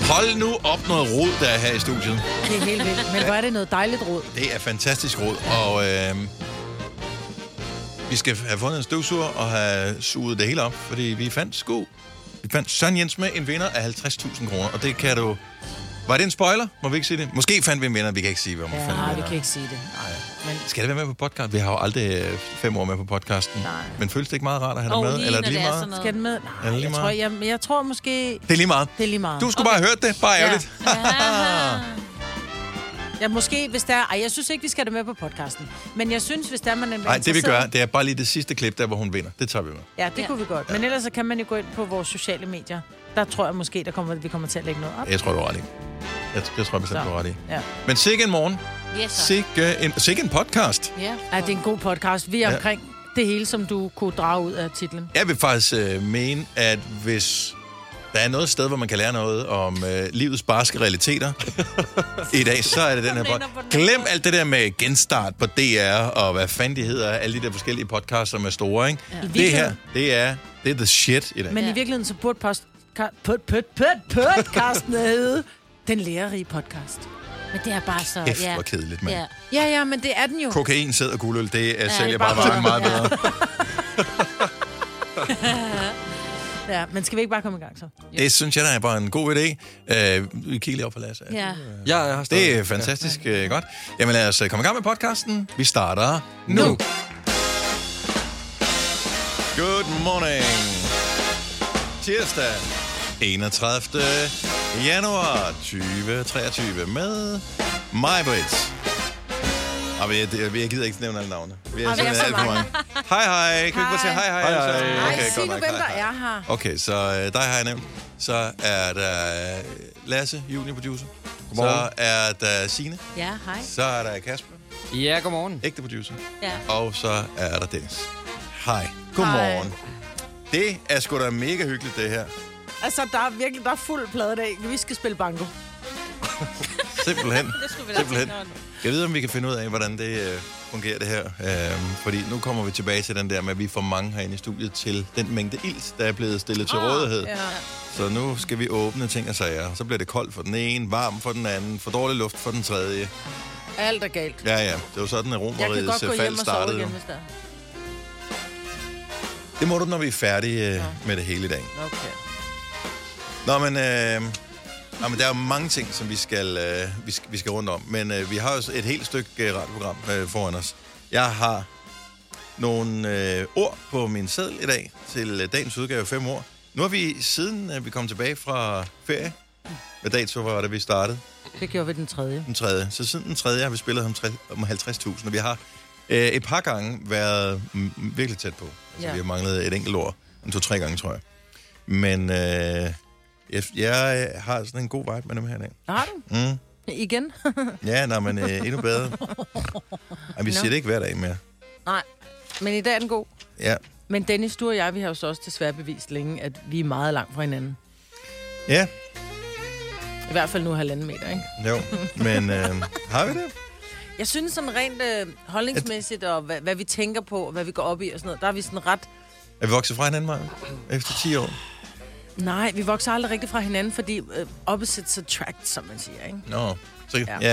Hold nu op noget rod, der er her i studiet. Det er helt vildt. Men hvor er det noget dejligt rod? Det er fantastisk rod, og vi skal have fundet en støvsuger og have suget det hele op, fordi vi fandt Søren Jens med en vinder af 50.000 kroner, og det kan du... Var det en spoiler? Må vi ikke sige det? Måske fandt vi en vinder, vi kan ikke sige, hvem vi fandt en vinder. Nej, vi kan ikke sige det. Nej. Men... Skal det være med på podcast? Vi har jo aldrig 5 år med på podcasten. Nej. Men føles det ikke meget rart at have dig med? Eller er det lige meget? Skal den med? Nej, jeg tror måske... Det er lige meget? Det er lige meget. Du skulle bare have hørt det. Bare ærgerligt. Ja, måske, hvis der... Ej, jeg synes ikke, vi skal have det med på podcasten. Men jeg synes, hvis der man er Nej, det vi gør, det er bare lige det sidste klip, der hvor hun vinder. Det tager vi med. Ja, det kunne vi godt. Men ellers så kan man jo gå ind på vores sociale medier. Der tror jeg måske, vi kommer til at lægge noget op. Jeg tror, du er ret i. Jeg tror bestemt, du er ret i. Ja. Men sikke en morgen. Yes, sikke en podcast. Ja. Ej, det er en god podcast. Vi er omkring det hele, som du kunne drage ud af titlen. Jeg vil faktisk mene, at hvis der er noget sted, hvor man kan lære noget om livets barske realiteter i dag, så er det den her podcast. Glem alt det der med genstart på DR, og hvad fanden de hedder, alle de der forskellige podcasts, som er store, ikke? Ja. Det her, det er the shit i dag. Men i virkeligheden, så burde podcasten hedde Den Lærerige Podcast. Men det er bare så... Kæft, hvor kedeligt, mand. Ja, men det er den jo. Kokain, sæd og guldøl, det sælger bare meget bedre. Ja, men skal vi ikke bare komme i gang så? Det synes jeg, der er bare en god idé. Vi kigger lige op for Lasse. Ja. Jeg har stadig. Det er fantastisk godt. Jamen lad os komme i gang med podcasten. Vi starter nu. Good morning. Tirsdag 31. januar 2023 med mig, Britt. Og jeg gider ikke nævne alle navne. Vi er simpelthen alt for mange. Hej. Kan vi bare sige hej? Okay, sig nu, hvem der er her. Okay, så dig har jeg nævnt. Så er der Lasse, junior-producer. Så er der Signe. Ja, hej. Så er der Kasper. Ja, godmorgen. Ægte producer. Ja. Og så er der Dennis. Hej. Godmorgen. Det er sgu da mega hyggeligt, det her. Altså, der er fuld plade i dag. Vi skal spille banko. Simpelthen. Det skulle vi da tænke over. Jeg ved, om vi kan finde ud af, hvordan det fungerer det her. Fordi nu kommer vi tilbage til den der med, at vi får mange herinde i studiet til den mængde ilt, der er blevet stillet til rådighed. Ja. Så nu skal vi åbne ting og sager. Så bliver det koldt for den ene, varm for den anden, for dårlig luft for den tredje. Alt er galt. Ja. Det var sådan, at Romerrigets fald startede. Igen, hvis der. Det må du, når vi er færdige med det hele i dag. Okay. Nå, men der er jo mange ting, som vi skal rundt om. Men vi har jo et helt stykke radioprogram foran os. Jeg har nogle ord på min seddel i dag til dagens udgave 5 år. Nu har vi, siden vi kom tilbage fra ferie, hvad dato var det, vi startede? Det gjorde vi den 3. Den 3. Så siden den 3. har vi spillet om 50.000, og vi har et par gange været virkelig tæt på. Altså, vi har manglet et enkelt ord. 2-3 gange, tror jeg. Men jeg har sådan en god vibe med dem her i dag. Har du? Igen? Ja, men endnu bedre. Ej, vi siger det ikke hver dag mere. Nej, men i dag er den god. Ja. Men Dennis, du og jeg, vi har jo så også desværre bevist længe, at vi er meget langt fra hinanden. Ja. I hvert fald nu 1,5 meter, ikke? Jo, men har vi det? Jeg synes sådan rent holdningsmæssigt, og hvad vi tænker på, og hvad vi går op i og sådan noget, der er vi sådan ret... Er vi vokset fra hinanden, Maja? Efter 10 år? Nej, vi vokser aldrig rigtig fra hinanden, fordi opposites attract, som man siger, ikke? Nå, så ja.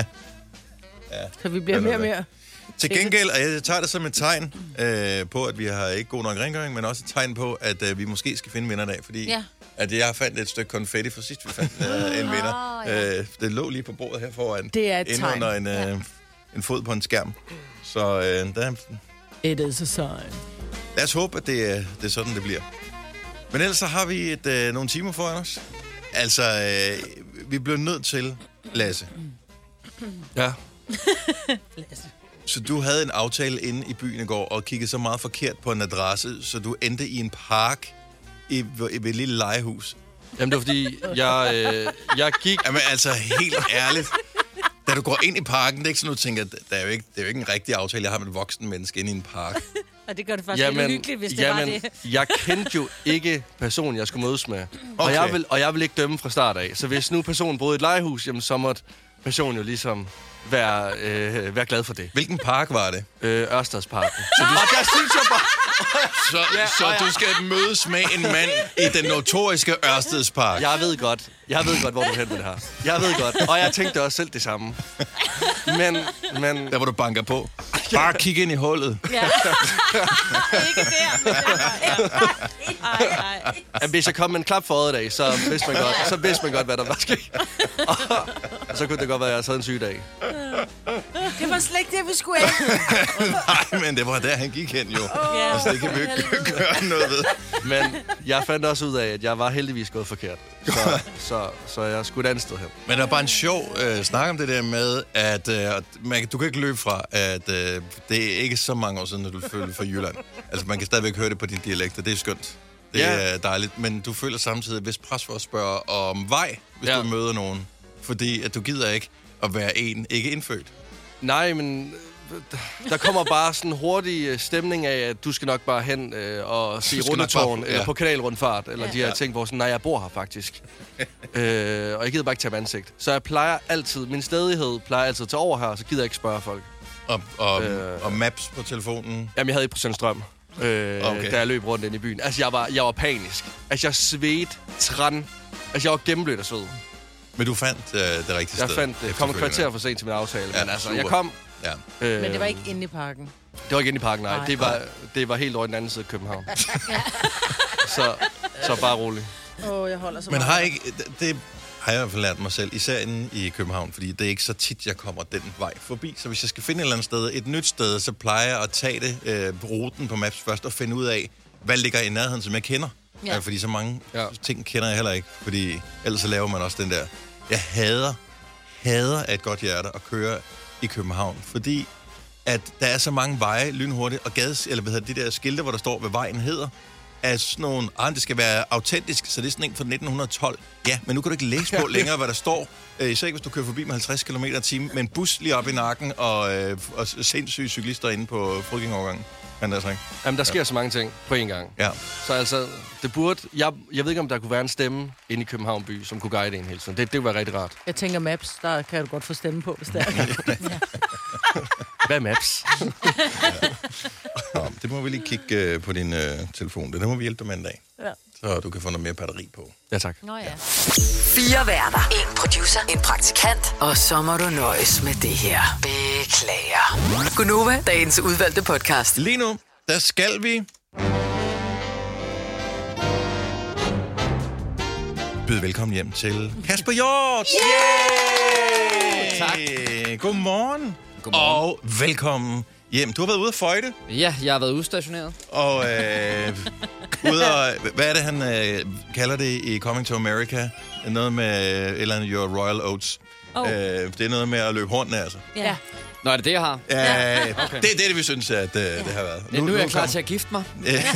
Så vi bliver mere og mere... Til gengæld, og jeg tager det som et tegn på, at vi har ikke god nok rengøring, men også et tegn på, at vi måske skal finde vinder i dag, fordi at jeg fandt et stykke konfetti for sidst, vi fandt en vinder. Det lå lige på bordet her foran. Det er et tegn. Under en fod på en skærm. Så der... It is a sign. Lad os håbe, at det er sådan, det bliver. Men ellers så har vi nogle timer foran os. Altså, vi bliver nødt til, Lasse. Ja. Lasse. Så du havde en aftale inde i byen i går, og kiggede så meget forkert på en adresse, så du endte i en park ved et lille legehus. Jamen, det var fordi, jeg gik... Jamen altså, helt ærligt. Da du går ind i parken, det er ikke sådan, du tænker, det er jo ikke en rigtig aftale, jeg har med et voksen menneske inde i en park. Og det gør det faktisk lidt hyggeligt, hvis det var det. Jeg kendte jo ikke personen, jeg skulle mødes med. Okay. Og jeg vil ikke dømme fra start af. Så hvis nu personen boede i et legehus, jamen så måtte person jo ligesom være glad for det. Hvilken park var det? Ørstedsparken. Og der synes jeg bare... Så du skal mødes med en mand i den notoriske Ørstedspark. Jeg ved godt, hvor du er hen med det her. Jeg ved godt, og jeg tænkte også selv det samme. Men der hvor du banker på. Bare kig ind i hullet. Ja. Ikke der, men hvis jeg kom med en klap for øjet dag, så vidste man godt, hvad der var sket. Og så kunne det godt være, at jeg havde en sygedag. Det var slet ikke det, vi skulle af. Nej, men det var der, han gik hen jo. Altså, det kan vi ikke gøre noget ved. Men jeg fandt også ud af, at jeg var heldigvis gået forkert. Så jeg skulle et andet sted hen. Men der er bare en sjov snak om det der med, at du kan ikke løbe fra, at det er ikke så mange år siden, at du føler for Jylland. Altså, man kan stadigvæk høre det på din dialekt, og det er skønt. Det er dejligt, men du føler samtidig et vist pres for at spørge om vej, hvis du møder nogen. Fordi at du gider ikke at være ikke indfødt. Nej, men der kommer bare sådan en hurtig stemning af, at du skal nok bare hen og se rundetårn på kanalrundfart, eller de her ting, hvor sådan, nej, jeg bor her faktisk. Og jeg gider bare ikke tage med ansigt. Så jeg plejer altid, min stædighed plejer altid at tage over her, så gider jeg ikke spørge folk. Og maps på telefonen? Jamen, jeg havde 1% strøm, da jeg løb rundt ind i byen. Altså, jeg var panisk. Altså, jeg svedte træn. Altså, jeg var gennemblødt af sved. Men du fandt det rigtige sted? Jeg kom et kvarter for sent til min aftale, men altså, jeg kom... Ja. Men det var ikke inde i parken? Det var ikke inde i parken, nej. Det var helt over i den anden side af København. så bare roligt. Jeg holder så men meget. det har jeg i hvert fald lært mig selv, især inde i København, fordi det er ikke så tit, jeg kommer den vej forbi. Så hvis jeg skal finde et eller andet sted, et nyt sted, så plejer jeg at tage det, ruten på Maps først, og finde ud af, hvad ligger i nærheden, som jeg kender. Ja. Fordi så mange ting kender jeg heller ikke, fordi ellers så laver man også den der... Jeg hader af et godt hjerte at køre i København, fordi at der er så mange veje lynhurtigt, og de der skilte, hvor der står, hvad vejen hedder, er sådan nogle, det skal være autentisk, så det er sådan en fra 1912. Ja, men nu kan du ikke læse på længere, hvad der står. Især ikke, hvis du kører forbi med 50 km/t. med en bus lige op i nakken, og sindssyge cyklister inde på fodgængerovergangen. Jamen, der sker så mange ting på én gang. Ja. Så altså, det burde... Jeg ved ikke, om der kunne være en stemme inde i København by, som kunne guide en hele tiden. Det ville være rigtig rart. Jeg tænker Maps, der kan du godt få stemme på, hvis det er. Hvad er Maps? Det må vi lige kigge på din telefon. Det må vi hjælpe dig med en dag. Ja. Så du kan få noget mere batteri på. Ja, tak. Nå ja. 4 værter. 1 producer. En praktikant. Og så må du nøjes med det her. Beklager. Gunova, dagens udvalgte podcast. Lige nu, der skal vi... byde velkommen hjem til Kasper Hjort! Yeah! Tak. Godmorgen. Og velkommen hjem. Du har været ude at føjte. Ja, jeg har været udstationeret. Og hvad er det, han kalder det i Coming to America? Noget med eller andet Your Royal Oats. Det er noget med at løbe rundt, altså. Ja. Nå, er det det, jeg har? Ja, okay. Det er det, vi synes, at det har været. Nu er jeg klar til at gifte mig.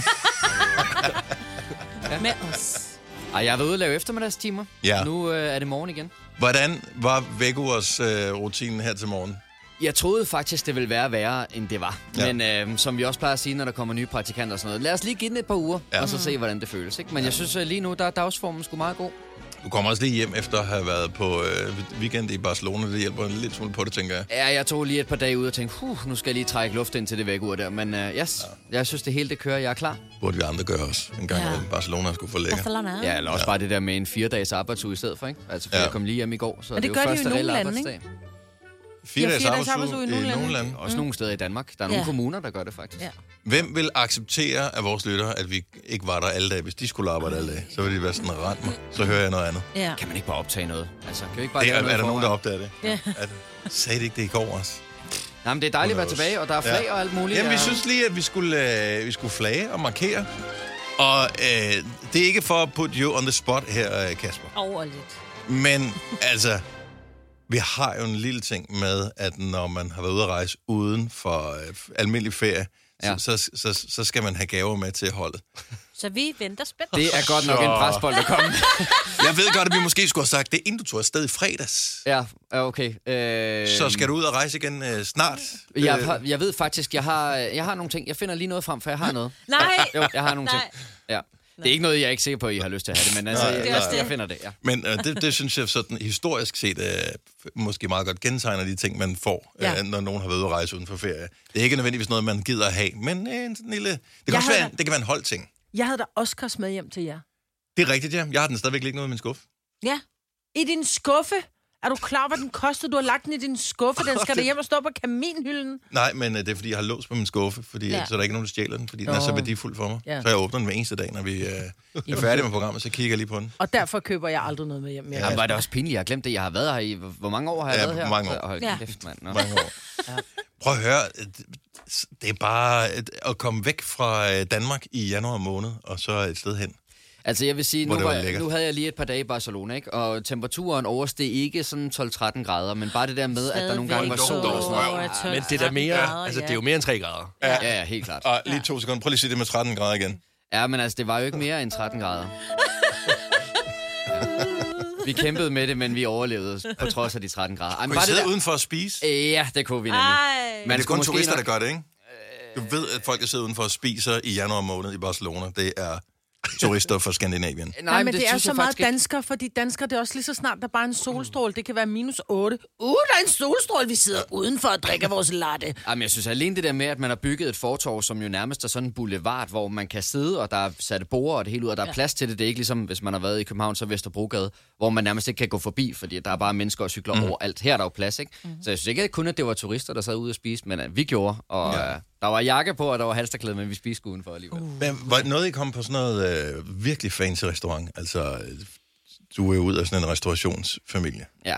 Med os. Ej, jeg har været ude at lave eftermiddagstimer. Ja. Nu er det morgen igen. Hvordan var vækkeurs rutinen her til morgen? Jeg troede faktisk, det ville være værre, end det var. Ja. Men som vi også plejer at sige, når der kommer nye praktikanter og sådan noget. Lad os lige give den et par uger, og så se, hvordan det føles. Ikke? Men jeg synes lige nu, der er dagsformen sgu meget god. Du kommer også lige hjem efter at have været på weekend i Barcelona. Det hjælper en lidt smule på det, tænker jeg. Ja, jeg tog lige et par dage ud og tænkte, nu skal jeg lige trække luft ind til det vækkeur der. Men jeg synes, det hele det kører, jeg er klar. Burde vi andre gøre også. En gang i Barcelona skulle få lækker. Ja, eller også bare det der med en 4-dages arbejdsuge i stedet for, ikke? Altså, jeg kom lige hjem i går, så og det er jo første reelle arbejdsdag. Ikke? 4 dages arbejdsuge i nogle lande. Også nogle steder i Danmark. Der er nogle kommuner, der gør det faktisk. Ja. Hvem vil acceptere af vores lyttere, at vi ikke var der alle dage? Hvis de skulle arbejde alle dage, så ville de være sådan, rent mig. Så hører jeg noget andet. Ja. Kan man ikke bare optage noget? Altså, kan vi ikke bare er der nogen, der opdager det? Ja. Sagde det ikke det i går også? Nej, men det er dejligt at være tilbage, og der er flag og alt muligt. Jamen, vi synes lige, at vi skulle flage og markere. Og det er ikke for at put you on the spot her, Kasper. Overligt. Men altså... Vi har jo en lille ting med, at når man har været ude at rejse uden for almindelig ferie, så skal man have gaver med til holdet. Så vi venter spændt. Det er godt nok en presbold, der kommer. Jeg ved godt, at vi måske skulle have sagt det, inden du tog afsted i fredags. Ja, okay. Så skal du ud og rejse igen snart? Jeg ved faktisk, jeg har nogle ting. Jeg finder lige noget frem, for jeg har noget. Nej! Jo, jeg har nogle ting. Ja. Det er ikke noget, jeg er ikke sikker på, at I har lyst til at have det, men altså, jeg finder det, ja. Men det synes jeg sådan historisk set måske meget godt gentegner de ting, man får, når nogen har været ude at rejse uden for ferie. Det er ikke nødvendigvis noget, man gider at have, men en lille... Det kan være en holdting. Jeg havde da Oscars med hjem til jer. Det er rigtigt, ja. Jeg har den stadigvæk liggende ude i min skuffe. Ja. I din skuffe? Er du klar, hvad den kostede? Du har lagt den i din skuffe. Den skal der hjem og stå på kaminhylden. Nej, men det er, fordi jeg har låst på min skuffe, så der er ikke nogen, der stjæler den, fordi den er så værdifuld for mig. Ja. Så jeg åbner den hver eneste dag, når vi er færdige med programmet, så kigger jeg lige på den. Og derfor køber jeg aldrig noget med hjem. Ja, var det også pinligt. Jeg har glemt det. Jeg har været her i... Hvor mange år har jeg været her? Mange år. Kæft, mand. Mange år. Prøv at høre. Det er bare at komme væk fra Danmark i januar måned, og så et sted hen. Altså jeg vil sige, nu havde jeg lige et par dage i Barcelona, ikke? Og temperaturen oversteg ikke sådan 12-13 grader, men bare det der med, at der nogle gange var sol og sådan noget. Men det er da mere, altså det er jo mere end 3 grader. Ja, helt klart. Og lige 2 sekunder, prøv lige at sige det med 13 grader igen. Ja, men altså det var jo ikke mere end 13 grader. Vi kæmpede med det, men vi overlevede på trods af de 13 grader. Kunne I sidde udenfor at spise? Ja, det kunne vi nemlig. Men det er kun turister, der gør det, ikke? Du ved, at folk, der sidder udenfor og spiser i januar måned i Barcelona, det er turister fra Skandinavien. Nej, men det er så meget danskere, fordi danskere, det er også lige så snart, der er bare en solstråle. Det kan være -8. Der er en solstråle, vi sidder udenfor og drikker vores latte. Jamen, jeg synes alene det der med, at man har bygget et fortov, som jo nærmest er sådan en boulevard, hvor man kan sidde, og der er sat borde og det hele ud, og der er plads til det. Det er ikke ligesom, hvis man har været i København, så Vesterbrogade, hvor man nærmest ikke kan gå forbi, fordi der er bare mennesker og cykler overalt. Her er der jo plads, ikke? Så jeg synes ikke kun, at det var turister, der sad ude og spiste, men vi gjorde, og der var jakke på, og der var halsterklæde, men vi spiste udenfor alligevel. Men var noget, I kom på sådan noget virkelig fancy restaurant? Altså, du er jo ud af sådan en restaurationsfamilie. Ja,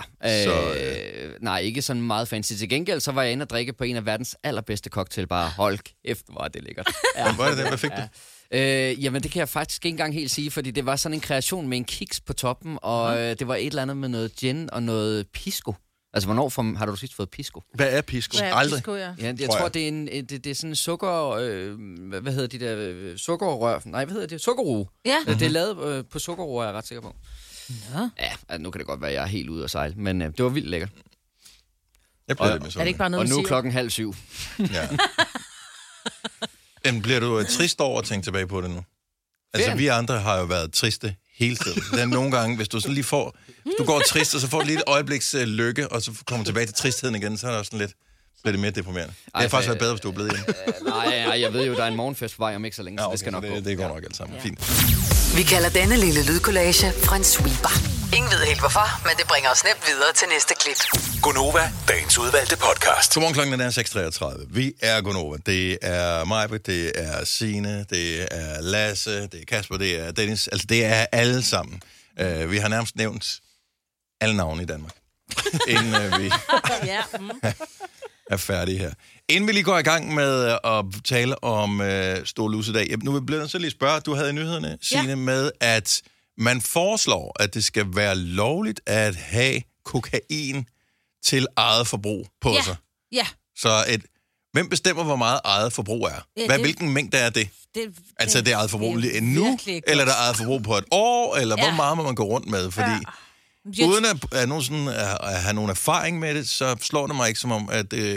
nej, ikke sådan meget fancy. Til gengæld, så var jeg inde og drikke på en af verdens allerbedste cocktailbarer. Hold kæft, hvor er det lækkert. Ja. Hvor er det? Hvad fik du? Jamen, det kan jeg faktisk ikke engang helt sige, fordi det var sådan en kreation med en kiks på toppen, og det var et eller andet med noget gin og noget pisco. Altså, hvornår har du sidst fået pisco? Hvad er pisco? Aldrig. Pisco, ja. Ja, jeg tror, det er, det er sådan en sukker... hvad hedder de der? Sukkerrør? Nej, hvad hedder det? Sukkerroe. Ja. Det er lavet på sukkerroe, er jeg ret sikker på. Ja, altså, nu kan det godt være, at jeg er helt ude at sejle, men det var vildt lækkert. Jeg bliver lidt med sådan. Er det ikke bare noget, og nu er 6:30. Ja. Men bliver du trist over at tænke tilbage på det nu? Altså, vi andre har jo været triste hele tiden. Der er nogle gange, hvis du sådan lige får... Hvis du går trist, og så får du lige et øjebliks lykke, og så kommer tilbage til tristheden igen, så er det også sådan lidt... bliver det mere deprimerende. Det har faktisk været bedre, hvis du er blevet hjemme. Nej, jeg ved jo, der er en morgenfest på vej om ikke så længe, så okay, det skal nok gå. Det går nok alt sammen. Fint. Vi kalder denne lille lydkollage en sweeper. Ingen ved helt hvorfor, men det bringer os nemt videre til næste klip. Gonova, dagens udvalgte podcast. Godmorgen, klokken er 6:33. Vi er Gonova. Det er Majbert, det er Signe, det er Lasse, det er Kasper, det er Dennis. Altså, det er alle sammen. Vi har nærmest nævnt alle navne i Danmark, inden vi er færdige her. Inden vi lige går i gang med at tale om Stor Lusedag. Nu bliver jeg så lige spørge, du havde i nyhederne, Signe, med at man foreslår, at det skal være lovligt at have kokain til eget forbrug på sig. Ja. Så hvem bestemmer, hvor meget eget forbrug er? Hvilken mængde er det? Altså, det er eget forbrug lige nu, eller der er eget forbrug på et år, eller hvor meget må man gå rundt med? Fordi uden at have nogen erfaring med det, så slår det mig ikke som om, at det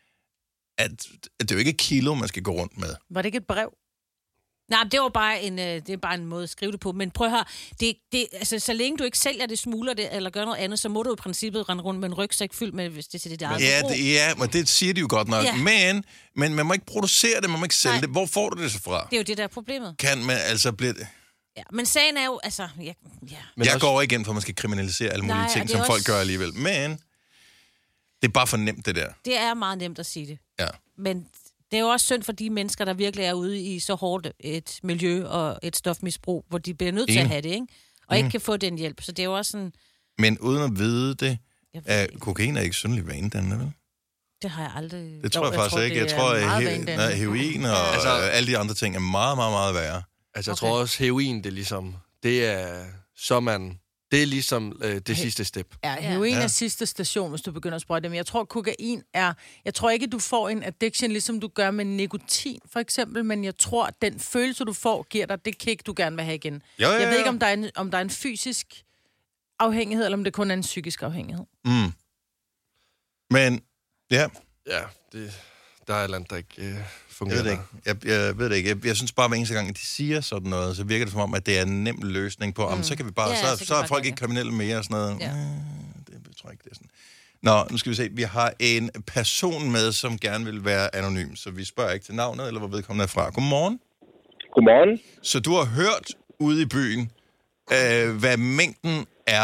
er jo ikke et kilo, man skal gå rundt med. Var det ikke et brev? Nej, det er bare en måde at skrive det på. Men prøv at høre, altså, så længe du ikke sælger det, smugler det, eller gør noget andet, så må du i princippet rende rundt med en rygsæk fyldt med, hvis det er dit eget forbrug. Men det siger de jo godt nok. Ja. Men man må ikke producere det, man må ikke sælge det. Hvor får du det så fra? Det er jo det, der er problemet. Kan man altså blive... Ja, men sagen er jo, altså... Ja. Jeg går ikke ind for, at man skal kriminalisere alle mulige ting, som folk gør alligevel. Men det er bare for nemt, det der. Det er meget nemt at sige det. Ja. Men det er jo også synd for de mennesker, der virkelig er ude i så hårdt et miljø og et stofmisbrug, hvor de bliver nødt til at have det, ikke? Og ikke kan få den hjælp. Så det er jo også sådan... Men uden at vide det, kokain er ikke synderligt vanedannende, vel? Det har jeg aldrig... Det tror jeg faktisk ikke. Jeg tror, at heroin og alle de andre ting er meget, meget, meget værre. Altså, jeg tror også, heroin, det er ligesom... Det er så man... Det er ligesom det sidste step. Ja, heroin er sidste station, hvis du begynder at sprøjte det. Men jeg tror, kokain er... Jeg tror ikke, du får en addiction, ligesom du gør med nikotin, for eksempel. Men jeg tror, at den følelse, du får, giver dig det kick, du gerne vil have igen. Jeg ved ikke, om der er en fysisk afhængighed, eller om det kun er en psykisk afhængighed. Men, ja... Ja, Der er et eller andet, der ikke fungerer. Jeg ved det ikke. Jeg synes bare, hver eneste gang, de siger sådan noget, så virker det som om, at det er en nem løsning på, så kan vi bare, så er folk ikke kriminelle mere og sådan noget. Ja. Det tror jeg ikke, det er sådan. Nå, nu skal vi se. Vi har en person med, som gerne vil være anonym, så vi spørger ikke til navnet, eller hvor vedkommende er fra. Godmorgen. Godmorgen. Så du har hørt ude i byen, hvad mængden er,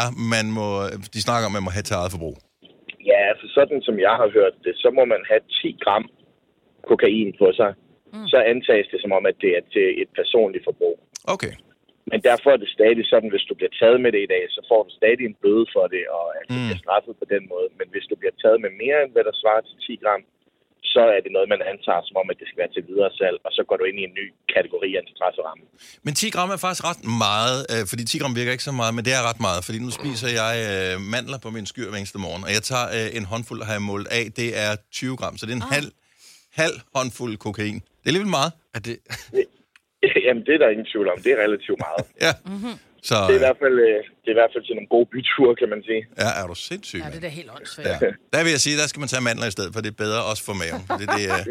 de snakker om, man må have til eget forbrug? Ja, altså sådan som jeg har hørt det, så må man have 10 gram kokain på sig. Så antages det som om, at det er til et personligt forbrug. Okay. Men derfor er det stadig sådan, hvis du bliver taget med det i dag, så får du stadig en bøde for det, og altså bliver straffet på den måde. Men hvis du bliver taget med mere end hvad der svarer til 10 gram, så er det noget, man antager som om, at det skal være til videre salg, og så går du ind i en ny kategori af en strafferamme. Men 10 gram er faktisk ret meget, fordi 10 gram virker ikke så meget, men det er ret meget, fordi nu spiser jeg mandler på min skyr hver eneste morgen, og jeg tager en håndfuld, har jeg målt af, det er 20 gram, så det er en halv håndfuld kokain. Det er alligevel meget. Er det... Jamen, det er der ingen tvivl om. Det er relativt meget. Ja. Så, det er i hvert fald til nogle gode byture, kan man sige. Ja, er du sindssyg? Ja, det er da helt åndssvagt. Ja. Der vil jeg sige, der skal man tage mandler i stedet, for det er bedre også for maven. Det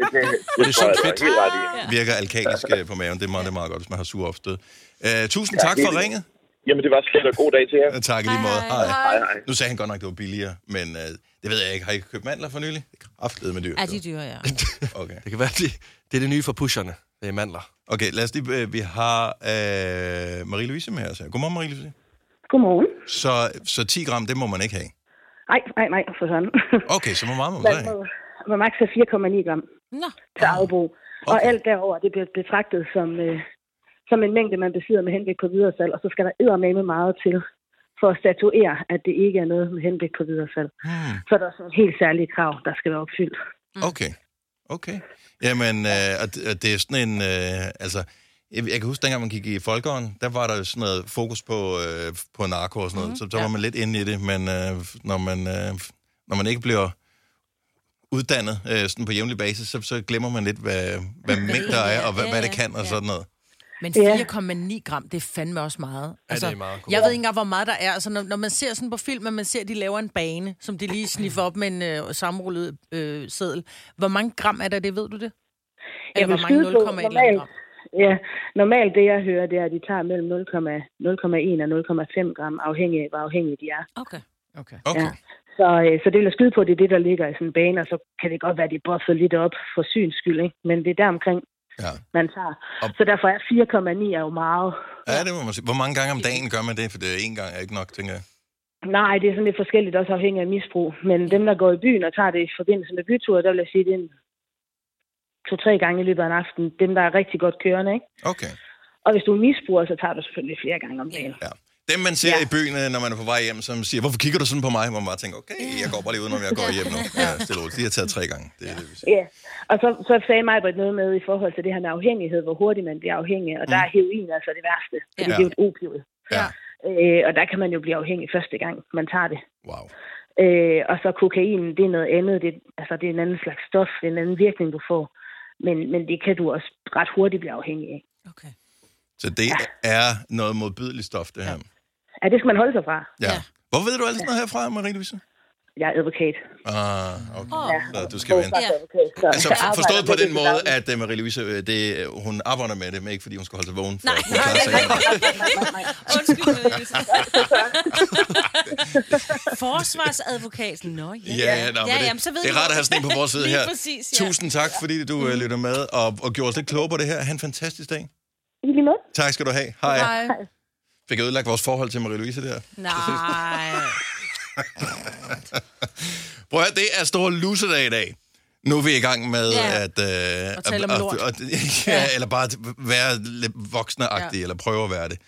er sundt fedt. Virker alkalisk på maven. Det er meget godt, hvis man har sur opstød. Tusind tak for ringet. Jamen, det var slet en god dag til jer. Tak i lige måde. Hej. Nu sagde han godt nok, det var billigere, men det ved jeg ikke. Har I købt mandler for nylig? Det er kraftedeme dyrt. Ja, de dyre, ja. Okay. Det kan være, det er det nye for pusherne. Det er mandler. Okay, lad os lige... Vi har Marie-Louise med os her. Godmorgen, Marie-Louise. Godmorgen. Så 10 gram, det må man ikke have? Nej, for sådan. Okay, så hvor meget må man have? Man maks er 4,9 gram til eget brug. Okay. Og alt derover, det bliver betragtet som en mængde, man besidder med henblik på videresalg, og så skal der eddermame meget til for at statuere, at det ikke er noget med henblik på videresalg. Så er der sådan en helt særlige krav, der skal være opfyldt. Okay. Jamen, det er sådan en... jeg kan huske, dengang man gik i Folkeånden, der var der sådan noget fokus på narko og sådan noget, så var man lidt inde i det, men når man ikke bliver uddannet sådan på jævnlig basis, så glemmer man lidt, hvad mængder er, og hvad det kan og sådan noget. Men 4,9 gram, det er fandme også meget. Altså, det er meget. Jeg ved ikke engang, hvor meget der er. Altså, når man ser sådan på film, at man ser, at de laver en bane, som de lige sniffer op med en sammenrullet seddel. Hvor mange gram er der, det ved du det? Eller hvor mange 0,1 gram? Ja, normalt det jeg hører, det er, at de tager mellem 0,1 og 0,5 gram, afhængig af, hvor afhængige de er. Okay. Ja. Så det vil jeg skyde på, det er det, der ligger i sådan en bane, og så kan det godt være, at de buffer lidt op for syns skyld, ikke? Men det er der omkring, man tager. Så derfor er 4,9 er jo meget. Ja, det må man sige. Hvor mange gange om dagen gør man det? For det er en gang er ikke nok, tænker jeg. Nej, det er sådan lidt forskelligt, også afhængig af misbrug. Men dem, der går i byen og tager det i forbindelse med byture, der vil jeg sige, det er 2-3 gange i løbet af en aften. Dem, der er rigtig godt kørende, ikke? Okay. Og hvis du er misbruger, så tager du selvfølgelig flere gange om dagen. Ja. Dem, man ser i byen, når man er på vej hjem, som siger, hvorfor kigger du sådan på mig? Hvor man bare tænker, okay, jeg går bare lige udenom, jeg går hjem nu. Ja, stille ud. De har taget 3 gange. Det er det, vi siger. Ja, og så sagde Majbrit noget med i forhold til det her med afhængighed, hvor hurtigt man bliver afhængig. Og der er heroin altså det værste, fordi det er jo et opioid. Ja. Og der kan man jo blive afhængig første gang, man tager det. Wow. Og så kokain, det er noget andet. Det er en anden slags stof, det er en anden virkning, du får. Men det kan du også ret hurtigt blive afhængig af. Okay. Så det er noget modbydeligt stof, det her? Ja, det skal man holde sig fra. Ja. Hvor ved du alt sådan noget herfra, Marie-Louise? Jeg er advokat. Okay. Så du skal vende. Altså forstået på den måde, at Marie-Louise, hun arbejder med det, men ikke fordi hun skal holde sig vågen. Nej. Undskyld, Marie-Louise. Forsvarsadvokaten. Nå, jamen, så ved det er rart at have sådan en på vores side her. Præcis, Tusind tak, fordi du lytter med og gjorde os lidt klogere på det her. Ha' en fantastisk dag. I lige måde. Tak skal du have. Hej. Hej. Fik jeg ødelagt vores forhold til Marie-Louise der? Nej. Prøv at høre, det er stor lusedag i dag. Nu er vi i gang med at tale om lort. eller bare at være lidt voksne-agtig, eller prøve at være det.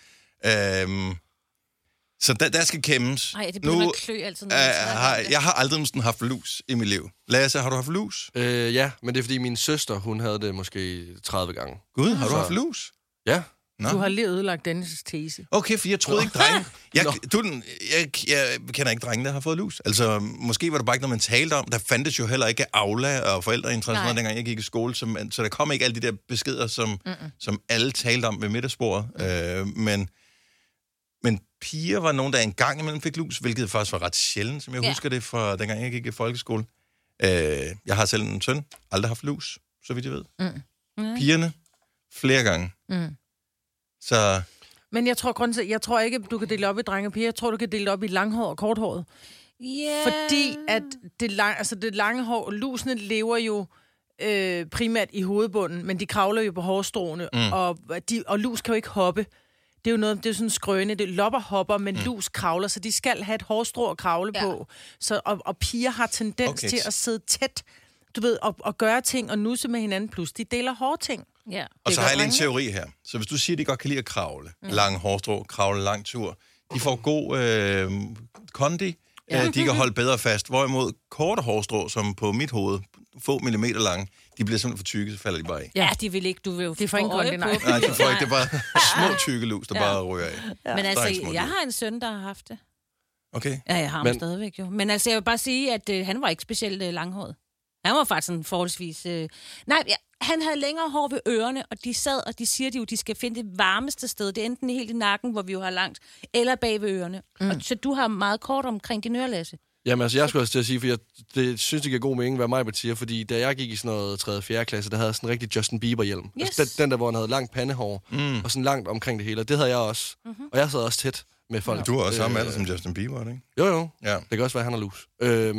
Så der skal kæmmes. Nej, det begynder at klø altid. Jeg har aldrig nogensinde haft lus i mit liv. Lasse, har du haft lus? Ja, men det er fordi min søster, hun havde det måske 30 gange. Gud, har du haft lus? Ja. Nå. Du har lige ødelagt Dennis' tese. Okay, for jeg troede ikke, drenge... Jeg kender ikke drenge, der har fået lus. Altså, måske var det bare ikke noget, man talte om. Der fandtes jo heller ikke Aula og forældreinteresser, dengang jeg gik i skole. Så der kom ikke alle de der beskeder, som alle talte om ved middagsbordet. Men piger var nogen, der engang imellem fik lus, hvilket faktisk var ret sjældent, som jeg husker det fra dengang jeg gik i folkeskole. Jeg har selv en søn, aldrig haft lus, så vidt jeg ved. Pigerne, flere gange. Så... Men jeg tror ikke, du kan dele op i drenge og piger. Jeg tror, du kan dele op i langhår og korthåret. Yeah. Fordi at det lange hår, lusene lever jo primært i hovedbunden, men de kravler jo på hårstråene, og lus kan jo ikke hoppe. Det er jo noget, det er sådan en skrøne. Det lopper hopper, men lus kravler, så de skal have et hårstrå at kravle på. Så, og piger har tendens til at sidde tæt, du ved, og gøre ting og nusse med hinanden, plus de deler hårting. Ja. Og så har jeg lige en teori her. Så hvis du siger, at de godt kan lide at kravle, lange hårstrå, kravle lang tur, de får god kondi, de kan holde bedre fast. Hvorimod korte hårstrå, som på mit hoved, få millimeter lange, de bliver simpelthen for tykke, så falder de bare af. Ja, de vil ikke, du vil jo det får ingen kondi, nej, de får ikke, det er bare små tykke lus, der bare ryger af. Ja. Men altså, jeg har en søn, der har haft det. Okay. Ja, jeg har ham stadigvæk jo. Men altså, jeg vil bare sige, at han var ikke specielt langhåret. Han var faktisk sådan forholdsvis... han havde længere hår ved ørerne, og de sad, og de siger de jo, de skal finde det varmeste sted. Det er enten helt i nakken, hvor vi jo har langt, eller bag ved ørerne. Og, så du har meget kort omkring din ørelasse. Jamen altså, jeg skulle også til at sige, for det synes, det giver god mening, hvad mig siger, fordi da jeg gik i sådan noget 3. og 4. klasse, der havde jeg sådan en rigtig Justin Bieber-hjelm. Yes. Altså, den der, hvor han havde langt pandehår, og sådan langt omkring det hele, og det havde jeg også. Og jeg sad også tæt med folk. Du har også samme alder som Justin Bieber, ikke? Jo. Ja. Det kan også være, han har lus.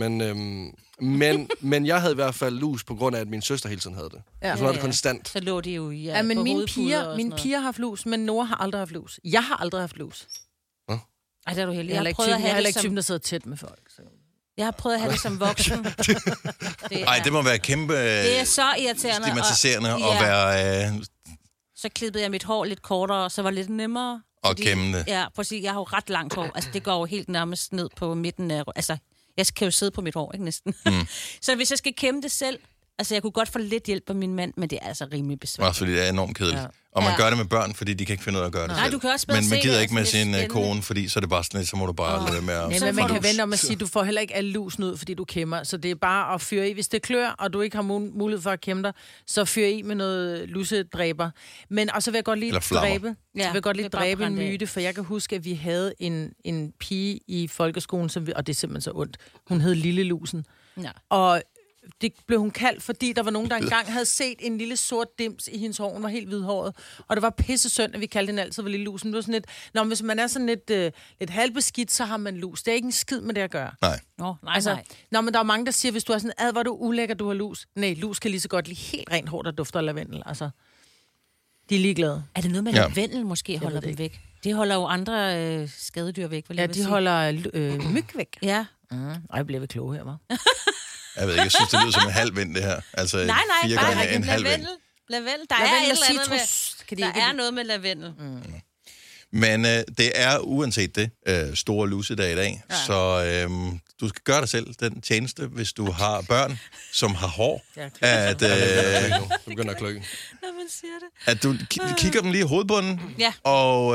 Men jeg havde i hvert fald lus, på grund af, at min søster hele tiden havde det. Ja. Så var det konstant. Så lå de jo i men mine piger har haft lus, men Nora har aldrig haft lus. Jeg har aldrig haft lus. Ej, det er du heldig. Jeg er heller ikke typen, der sidder tæt med folk. Så. Jeg har prøvet at have det som voksen. Det må være kæmpe det er så irriterende, stigmatiserende at være... Så klippede jeg mit hår lidt kortere, og så var det lidt nemmere. Og kæmme det. Ja, fordi jeg har jo ret langt hår. Altså, det går jo helt nærmest ned på midten af... Altså, jeg kan jo sidde på mit hår, ikke næsten? Så hvis jeg skal kæmme det selv... Altså, jeg kunne godt få lidt hjælp af min mand, men det er altså rimelig besværligt. Også fordi det er enormt kedeligt. Ja. Og man gør det med børn, fordi de kan ikke finde ud af at gøre det selv. Du kan også men man gider ikke med sin kone, fordi så er det bare sådan lidt, så må du bare lade med at... Men man kan vente om at sige, at du får heller ikke alle lusen ud, fordi du kæmmer. Så det er bare at fyre i. Hvis det klør, og du ikke har mulighed for at kæmme dig, så fyr i med noget lusedræber. Men og så vil jeg godt lige dræbe. Ja, så vil jeg godt lige dræbe en myte, for jeg kan huske, at vi havde en pige i folkeskolen, og det er simpelthen så ondt. Hun hed Lille Lusen. Ja. Og det blev hun kaldt, fordi der var nogen, der engang havde set en lille sort dims i hendes hår. Hun var helt hvidhåret. Og det var pisse synd, at vi kaldte hende altid for Lille Lusen. Det var sådan lidt, hvis man er sådan lidt halvbeskidt, så har man lus. Det er ikke en skid med det at gøre. Nej. Men der er mange, der siger, hvis du er sådan, hvor du ulækker, du har lus. Nej, lus kan lige så godt lide helt rent hår, der dufter af lavendel. Altså, de er ligeglade. Er det noget med lavendel måske holder dem væk? Det holder jo andre skadedyr væk, Ja, de holder myg væk. Ja. Jeg bliver ved kloge her, hva'? Jeg ved ikke, jeg synes, det lyder som en halv vind, det her. Altså, nej, 4 gange en halv vind. Lavendel. Der er noget med lavendel. Men det er uanset det store lusedag i dag, så du skal gøre dig selv den tjeneste, hvis du har børn, som har hår, at du begynder at klø. Når man siger det. At du kigger dem lige i hovedbunden, og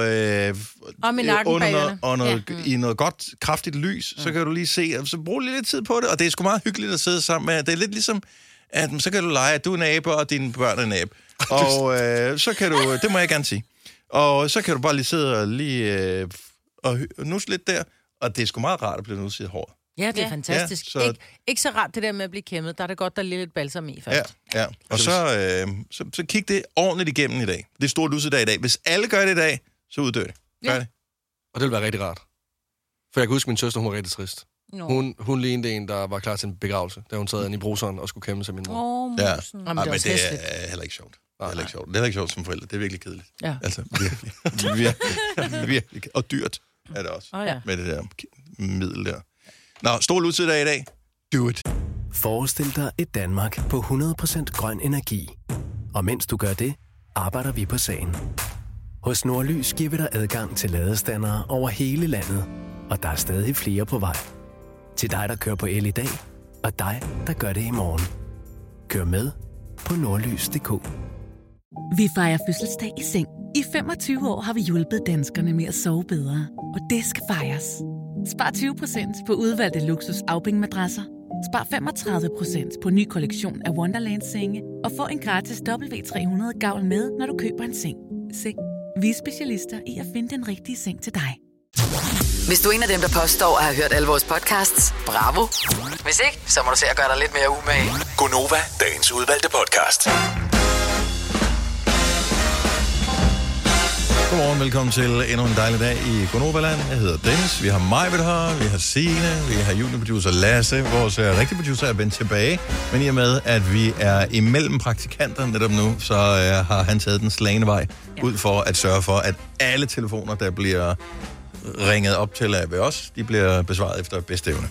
i noget godt, kraftigt lys, så kan du lige se, så brug lige lidt tid på det, og det er sgu meget hyggeligt at sidde sammen med. Det er lidt ligesom, at så kan du lege, at du er en abe, og dine børn er en abe. Og så kan du, det må jeg gerne sige. Og så kan du bare lige sidde og lige og nusse lidt der, og det er sgu meget rart at blive nusset i håret. Ja, det er fantastisk. Ja, ikke så rart det der med at blive kæmmet. Der er det godt, der er lidt balsam i først. Ja. Og så kig det ordentligt igennem i dag. Det er stor lussedag i dag. Hvis alle gør det i dag, så uddør det. Gør det. Og det vil være rigtig rart. For jeg kan huske, min søster, hun var rigtig trist. No. Hun lignede en, der var klar til en begravelse, da hun sad inde i bruseren og skulle kæmme sig min mor. Men det er heller ikke sjovt. Det er heller ikke sjovt. Det er heller ikke sjovt som forældre. Det er virkelig kedeligt. Ja. Altså, virkelig. Og dyrt er det også. Med det der middel der. Nå, stor lusedag i dag. Do it. Forestil dig et Danmark på 100% grøn energi. Og mens du gør det, arbejder vi på sagen. Hos Nordlys giver vi dig adgang til ladestandere over hele landet. Og der er stadig flere på vej. Til dig, der kører på el i dag, og dig, der gør det i morgen. Kør med på nordlys.dk. Vi fejrer fødselsdag i seng. I 25 år har vi hjulpet danskerne med at sove bedre. Og det skal fejres. Spar 20% på udvalgte luksus afbængmadrasser. Spar 35% på ny kollektion af Wonderland-senge. Og få en gratis W300 gavl med, når du køber en seng. Seng. Vi er specialister i at finde den rigtige seng til dig. Hvis du er en af dem, der påstår at have hørt alle vores podcasts, bravo. Hvis ikke, så må du se at gøre dig lidt mere umage. Gonova, dagens udvalgte podcast. Godmorgen, velkommen til endnu en dejlig dag i Gonova-land. Jeg hedder Dennis, vi har Majbet her, vi har Signe, vi har juniorproducer Lasse. Vores rigtige producer er vendt tilbage, men i og med, at vi er imellem praktikanter netop nu, så har han taget den slagne vej ud for at sørge for, at alle telefoner, der bliver ringet op til ved os, de bliver besvaret efter bedste evne.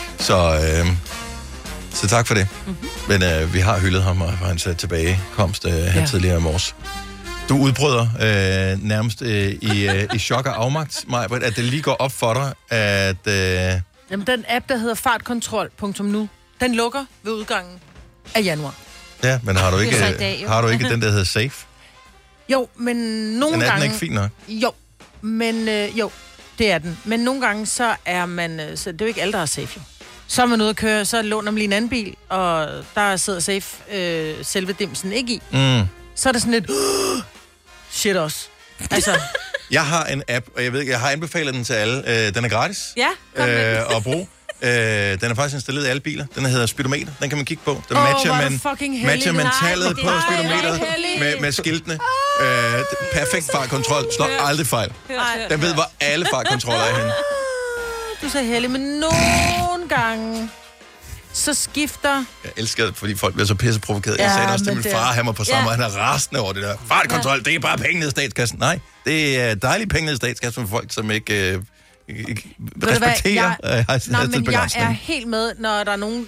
Så tak for det. Men vi har hyldet ham, og han sat tilbagekomst her tidligere i morges. Du udbryder nærmest i chok og afmagt, Majbert, at det lige går op for dig, at... Jamen, den app, der hedder fartkontrol.nu, den lukker ved udgangen af januar. Ja, men har du ikke den, der hedder Safe? Jo, men nogle gange... Den er den ikke fin nok? Jo, men det er den. Men nogle gange, så er man... Så det er jo ikke alle, der er Safe, jo. Så er man ude at køre, så låner man lige en anden bil, og der sidder Safe selve dimsen ikke i. Så er det sådan lidt... Shit også. Altså... Jeg har en app, og jeg har anbefalet den til alle. Den er gratis at bruge. Den er faktisk installeret i alle biler. Den hedder Speedometer. Den kan man kigge på. Den matcher man tallet på speedometeret med skiltene. Perfekt fartkontrol. Slår aldrig fejl. Den ved, hvor alle fartkontroller er henne. Du sagde heldig, men nogle gange... Så skifter... Jeg elsker det, fordi folk bliver så pisseprovokeret. Jeg sagde også til min far, han var på sommer, han er rasende over det der. Fartkontrol, det er bare penge ned i statskassen. Nej, det er dejlige penge ned i statskassen for folk, som ikke respekterer jeg er helt med, når der er nogle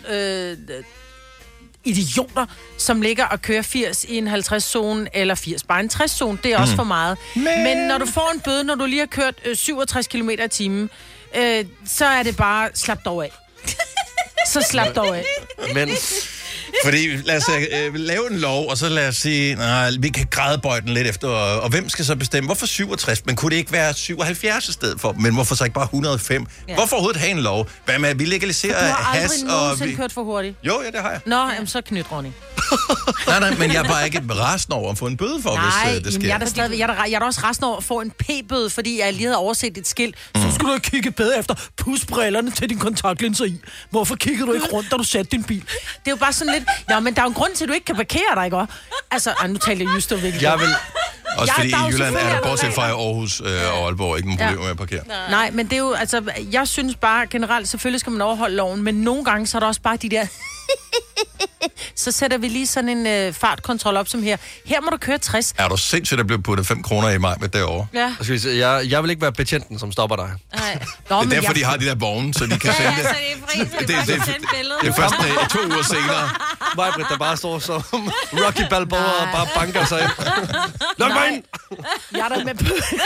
idioter, som ligger og kører 80 i en 50-zone, eller 80 bare en 60-zone. Det er også for meget. Men når du får en bøde, når du lige har kørt 67 km i timen, så er det bare slap dog af. Så slap dog af. Men, fordi lad os lave en lov, og så lad os sige, vi kan gradbøje den lidt efter, og hvem skal så bestemme? Hvorfor 67? Men kunne det ikke være 77 i stedet for? Men hvorfor så ikke bare 105? Ja. Hvorfor overhovedet have en lov? Hvad med, at vi legaliserer has? Du har aldrig nogensinde kørt for hurtigt? Jo, ja, det har jeg. Nå, jamen, så knyt, Ronny. nej, men jeg er bare ikke rasende over at få en bøde for, hvis det sker. Jeg er da også rasende over at få en p-bøde, fordi jeg lige havde overset et skilt. Så skulle du ikke kigge bedre efter. Pus brillerne til din kontaktlinser i. Hvorfor kiggede du ikke rundt, da du satte din bil? Det er jo bare sådan lidt... Ja, men der er jo en grund til, at du ikke kan parkere dig, ikke? Altså, nu taler jeg just virkelig. Jeg vil... Også fordi i Jylland er der bortset fra Aarhus og Aalborg ikke nogen problemer med at parkere. Nej, men det er jo... Altså, jeg synes bare generelt, selvfølgelig skal man overholde loven, men nogle gange så er der også bare de der... Så sætter vi lige sådan en fartkontrol op som her. Her må du køre 60. Er du sindssygt, der blev puttet 5 kroner i mig med derovre? Ja. Jeg vil ikke være betjenten, som stopper dig. Nej. Det er derfor, de har de der vogne, så de kan sende det. Det er først 2 uger senere. Majbrit, der bare står som Rocky Balboa og bare banker sig ind. Luk mig ind! Jeg er der med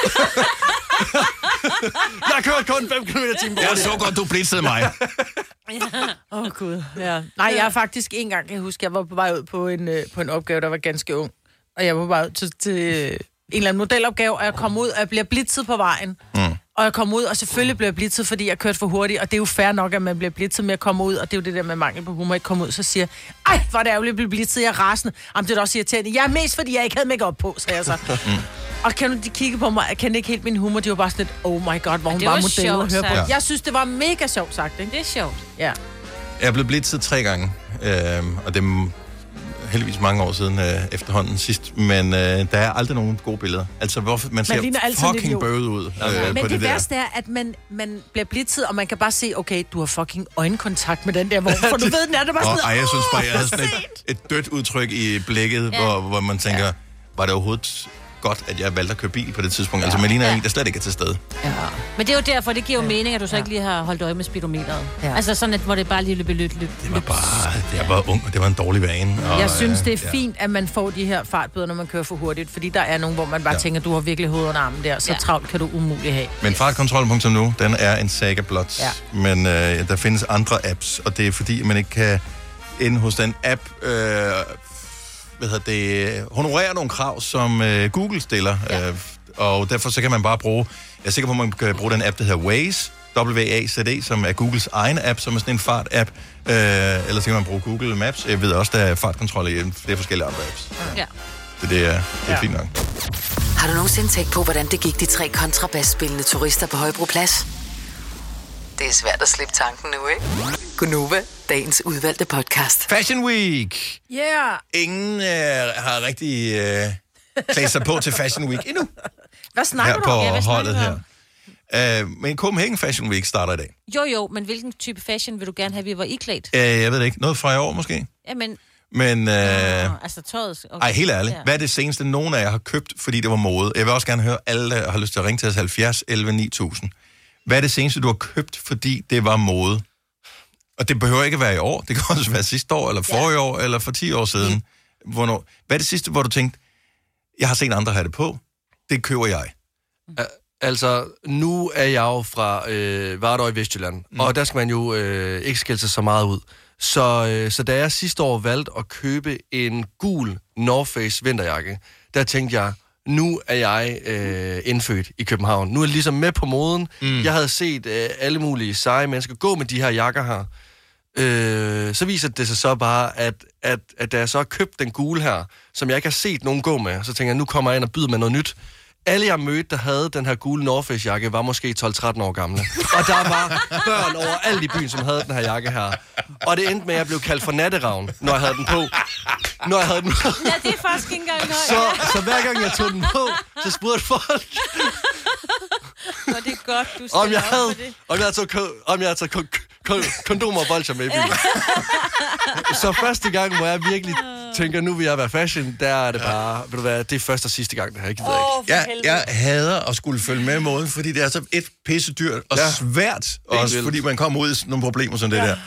Jeg har kørt kun 5 km/t. Jeg så godt, du blitzede mig. Gud, ja. Nej, jeg har faktisk en gang, kan jeg huske, jeg var på vej ud på en opgave, der var ganske ung. Og jeg var på vej ud til en eller anden modelopgave, og jeg kom ud, og jeg bliver blitzet på vejen. Og jeg kom ud, og selvfølgelig blev jeg blitzet, fordi jeg kørte for hurtigt, og det er jo fair nok, at man bliver blitzet med at komme ud, og det er jo det der med mangel på humor, ikke komme ud, så siger ej, hvor er det ærgerligt at blive blitzet, jeg er rasende. Jamen, det er da også irriterende. Jeg er mest, fordi jeg ikke havde make-up på, sagde jeg så. Og kan de kigge på mig, jeg kendte ikke helt min humor, de var bare sådan lidt, oh my god, hvor hun var model at høre på. Jeg synes, det var mega sjovt sagt, ikke? Det er sjovt. Ja. Jeg er blevet blitzet 3 gange, og det er heldigvis mange år siden efterhånden sidst, men der er aldrig nogen gode billeder. Altså, hvorfor man ser fucking bøvet ud men på det værste er, at man bliver blitzet, og man kan bare se, okay, du har fucking øjenkontakt med den der vogn, for du ved, den er det bare sådan, jeg synes bare, jeg havde sådan et dødt udtryk i blikket, hvor man tænker, var det overhovedet godt, at jeg valgte at køre bil på det tidspunkt. Altså, man ligner en, der slet ikke er til stede. Ja. Men det er jo derfor, det giver jo mening, at du så ikke lige har holdt øje med speedometeret. Ja. Altså sådan, hvor det bare lige løb. Jeg var ung, og det var en dårlig vane. Og, jeg synes, det er fint, at man får de her fartbøder, når man kører for hurtigt, fordi der er nogen, hvor man bare tænker, du har virkelig hovedet under armen der, så travlt kan du umuligt have. Men fartkontrol.nu, den er en saga blot. Ja. Men der findes andre apps, og det er fordi, man ikke kan inde hos den app... honorere nogle krav, som Google stiller, og derfor så kan man bare bruge, jeg er sikker på, at man kan bruge den app, der hedder Waze, W-A-Z-E, som er Googles egen app, som er sådan en fart-app, eller så kan man bruge Google Maps. Jeg ved også, der er fartkontrol i flere forskellige andre apps. Ja. Så det er fint nok. Har du nogensinde tænkt på, hvordan det gik de 3 kontrabasspillende turister på Højbroplads? Det er svært at slippe tanken nu, ikke? Gunova, dagens udvalgte podcast. Fashion Week. Yeah. Ingen har rigtig klædt sig på til Fashion Week endnu. Hvad snakker her du om? på holdet her. Men Copenhagen Fashion Week starter i dag. Jo, men hvilken type fashion vil du gerne have, vi var iklædt? Jeg ved det ikke. Noget fra i år måske? Jamen... Men, altså tøjet... Okay. Ej, helt ærligt. Ja. Hvad er det seneste, nogen af jer har købt, fordi det var mode? Jeg vil også gerne høre, alle der har lyst til at ringe til os 70 11 9000. Hvad er det seneste, du har købt, fordi det var mode? Og det behøver ikke at være i år. Det kan også være sidste år, eller forrige år, eller for 10 år siden. Hvornår? Hvad er det sidste, hvor du tænkte, jeg har set andre have det på, det køber jeg? Altså, nu er jeg jo fra Vardø i Vestjylland, og der skal man jo ikke skille sig så meget ud. Så da jeg sidste år valgte at købe en gul North Face vinterjakke, der tænkte jeg, nu er jeg indfødt i København. Nu er jeg ligesom med på moden. Jeg havde set alle mulige seje mennesker gå med de her jakker her. Så viser det sig så bare, at da jeg så har købt den gule her, som jeg ikke har set nogen gå med, så tænker jeg, nu kommer jeg ind og byder med noget nyt. Alle jeg mødte, der havde den her gule North Face jakke, var måske 12-13 år gamle. Og der var børn overalt i byen, som havde den her jakke her. Og det endte med, at jeg blev kaldt for natteravn, når jeg havde den på. Ja, det er faktisk ikke engang noget. Så hver gang jeg tog den på, så spurgte folk... Og det er godt, du stiller op for det. Om jeg havde kondomer og bolcher med i byen. Så første gang, hvor jeg virkelig tænker, nu vil jeg være fashion, der er det bare, ved du hvad, det er første og sidste gang, det her. Jeg gider ikke. Jeg hader at skulle følge med moden, fordi det er så et pissedyrt og svært, også fordi man kommer ud i nogle problemer som det der.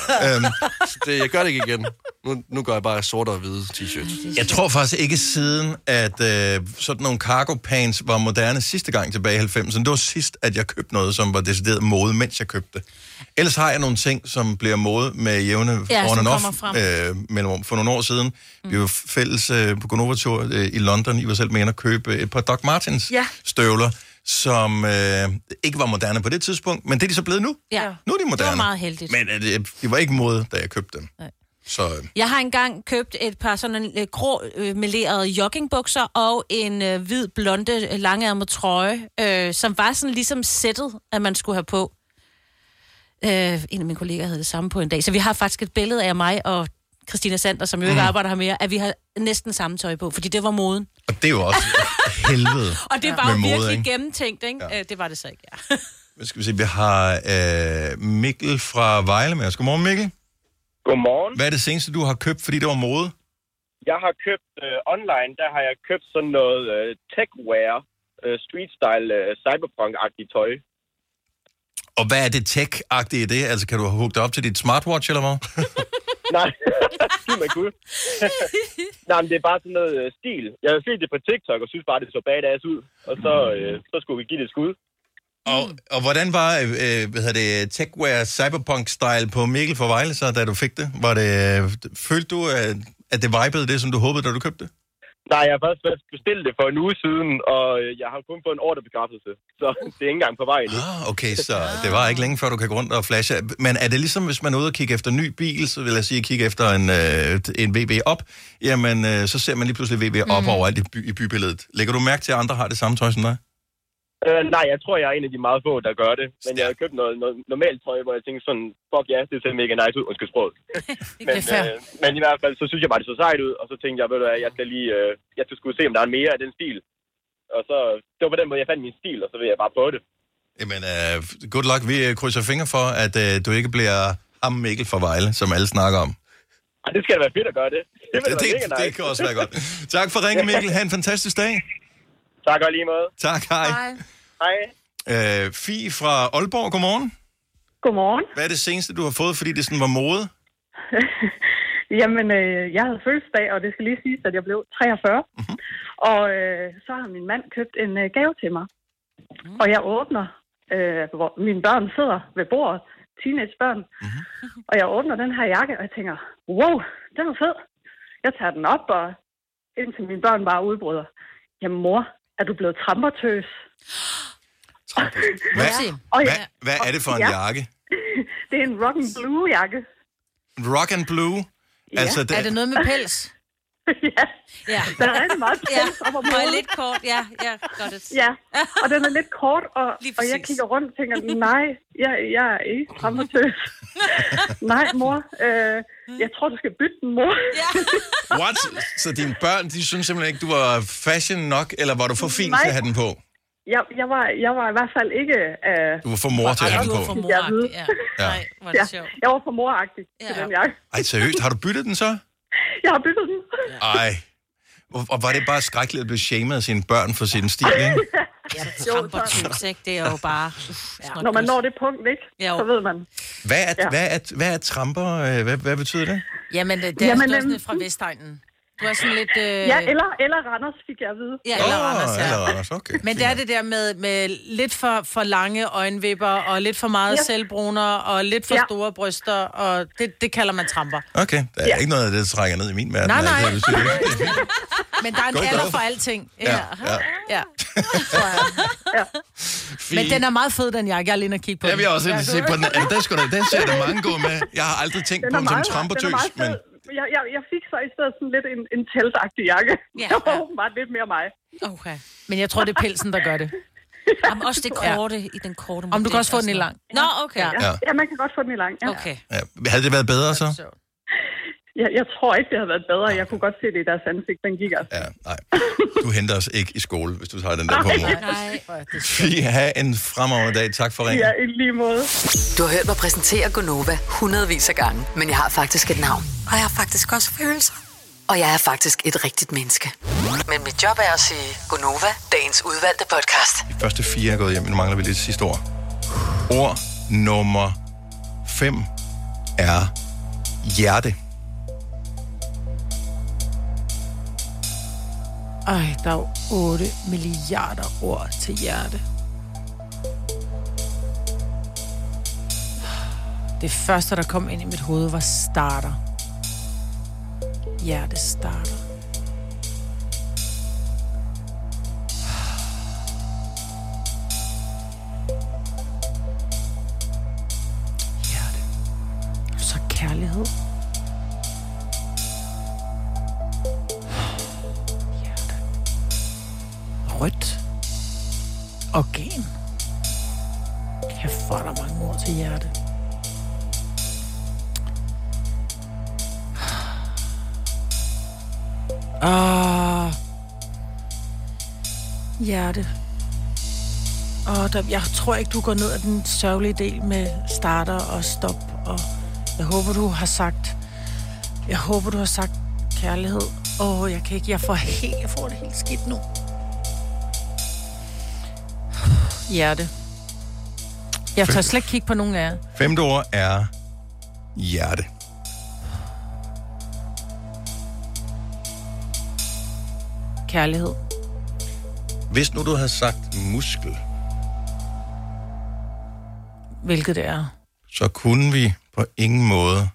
Jeg gør det ikke igen. Nu gør jeg bare sort og hvide t-shirts. Jeg tror faktisk ikke siden, at sådan nogle cargo pants var moderne sidste gang tilbage i 90'erne. Det var sidst, at jeg købte noget, som var decideret mode, mens jeg købte det. Ellers har jeg nogle ting, som bliver mode med jævne on and off mellemrum. For nogle år siden, vi var fælles på Gonova-tur i London. I var selv med at købe et par Doc Martens støvler, som ikke var moderne på det tidspunkt, men det er de så blevet nu. Ja. Nu er de moderne. Det var meget heldigt. Men det var ikke mode, da jeg købte dem. Nej. Så, Jeg har engang købt et par sådan grå melerede joggingbukser og en hvid, blonde, langærmet trøje, som var sådan ligesom sættet, at man skulle have på. En af mine kolleger havde det samme på en dag. Så vi har faktisk et billede af mig og Christina Sander, som jo ikke arbejder her mere, at vi har næsten samme tøj på, fordi det var moden. Og det er jo også helvede. Og det var jo virkelig gennemtænkt, ikke? Ja. Det var det så ikke, Hvad skal vi se? Vi har Mikkel fra Vejle med os. Godmorgen, Mikkel. Godmorgen. Hvad er det seneste, du har købt, fordi det var mode? Jeg har købt online, der har jeg købt sådan noget techwear, street-style, cyberpunk-agtigt tøj. Og hvad er det tech-agtige i det? Altså, kan du have hugget op til dit smartwatch, eller hvad? Nej, det er gud. Nej, men det er bare sådan noget stil. Jeg har set det på TikTok, og synes bare, det så badass ud. Og så skulle vi give det et skud. Og hvordan var techwear cyberpunk-style på Mikkel fra Vejle, så, da du fik det? Følte du, at det vibede det, som du håbede, da du købte det? Nej, jeg har først bestilt det for en uge siden, og jeg har kun fået en ordrebekræftelse, så det er ikke engang på vej endnu. Okay, så det var ikke længe før, du kan gå rundt og flashe. Men er det ligesom, hvis man er ude og kigge efter en ny bil, så vil jeg sige, kigge efter en VW op, jamen så ser man lige pludselig VW op overalt i bybilledet. Lægger du mærke til, at andre har det samme tøj som dig? Nej, jeg tror, jeg er en af de meget få, der gør det. Men jeg har købt noget normalt tøj, hvor jeg tænker sådan, fuck ja, det ser mega nice ud, undskyld sproget. men i hvert fald, så synes jeg bare, det så sejt ud, og så tænkte jeg, ved du hvad, jeg skal skulle se, om der er mere af den stil. Og så, det var på den måde, jeg fandt min stil, og så vil jeg bare prøve det. Jamen, good luck. Vi krydser fingre for, at du ikke bliver ham Mikkel fra Vejle, som alle snakker om. Det skal da være fedt at gøre det. Det kan også være godt. Tak for ringen, Mikkel. Ha' en fantastisk dag. Tak og lige måde. Tak, hej. Hej. Fie fra Aalborg, godmorgen. Godmorgen. Hvad er det seneste, du har fået, fordi det sådan var mode? Jamen, jeg havde fødselsdag, og det skal lige siges, at jeg blev 43. Mm-hmm. Og så har min mand købt en gave til mig. Og jeg åbner, hvor mine børn sidder ved bordet, teenagebørn. Mm-hmm. Og jeg åbner den her jakke, og jeg tænker, wow, den er fed. Jeg tager den op, og indtil mine børn bare udbryder. Jamen mor, er du blevet trampertøs? Hvad er det for en jakke? Det er en rock and blue jakke. Rock and blue? Ja. Altså, er det noget med pels? Ja. Den er rigtig meget pels op og og er lidt kort. Ja, godt det. Ja, og den er lidt kort, og jeg kigger rundt og tænker, nej, jeg er ikke strammertøs. Nej, mor, jeg tror, du skal bytte den, mor. What? Så dine børn, de synes simpelthen ikke, du var fashion nok, eller var du for fin til at have den på? Jeg var i hvert fald ikke... du var for mor til at have den på. Du var for moragtig, ja. Nej, var det sjovt. Jeg var for moragtig til den jakke. Ej, seriøst, har du byttet den så? Jeg har byttet den. Ej. Og var det bare skrækkeligt at blive shamed af sine børn for sin stil, ikke? Ja, trampertys, ikke? Det er jo bare... Når man når det punkt, ikke? Så ved man. Hvad er tramper? Hvad betyder det? Jamen, det er sådan fra Vestegnen. Du er sådan lidt... Ja, eller Randers, fik jeg at vide. Ja, eller Randers, ja. Eller Randers, okay. Men det er det der med lidt for lange øjenvipper, og lidt for meget selvbruner, og lidt for store bryster, og det kalder man tramper. Okay, der er ikke noget af det, der trækker ned i min verden. Nej. Altså, men der er en alder for alting. Ja. Men den er meget fed, den jakke. Jeg er lige inde og kigge på den. Jeg vil også ind og se på den. Den ser der mange gå med. Jeg har aldrig tænkt på den som trampertøs, men... Jeg fik så i stedet sådan lidt en teltagtig jakke. Ja. Det var åbenbart lidt mere mig. Okay. Men jeg tror, det er pelsen, der gør det. Jamen, også det korte i den korte model. Om du kan også få den i lang. Nå, okay. Ja, man kan godt få den i lang. Ja. Okay. Ja. Havde det været bedre så? Jeg tror ikke, det havde været bedre. Jeg kunne godt se det i deres ansigt. Den gik altså. Ja, nej. Du henter os ikke i skole, hvis du tager den der på mor. Nej. Fie, have en fremragende dag. Tak for ringen. Ja, i lige måde. Du har hørt mig præsentere Gonova hundredvis af gange, men jeg har faktisk et navn. Og jeg har faktisk også følelser. Og jeg er faktisk et rigtigt menneske. Men mit job er at sige Gonova, dagens udvalgte podcast. De første 4 er gået hjem, men nu mangler vi lidt sidste ord. Ord nummer 5 er hjerte. Ej, der er jo 8 milliarder ord til hjerte. Det første, der kom ind i mit hoved, var starter. Hjerte starter. Hjerte. Så kærlighed. Rødt. Organ. Kæft, for der mange ord til hjerte. Hjerte. Jeg tror ikke, du går ned ad den sørgelige del med starter og stop. Og jeg håber, du har sagt kærlighed. Jeg kan ikke. Jeg får det helt skidt nu. Hjerte. Jeg tør slet ikke kigge på nogen af jer. 5. ord er hjerte. Kærlighed. Hvis nu du havde sagt muskel, hvilket det er, så kunne vi på ingen måde...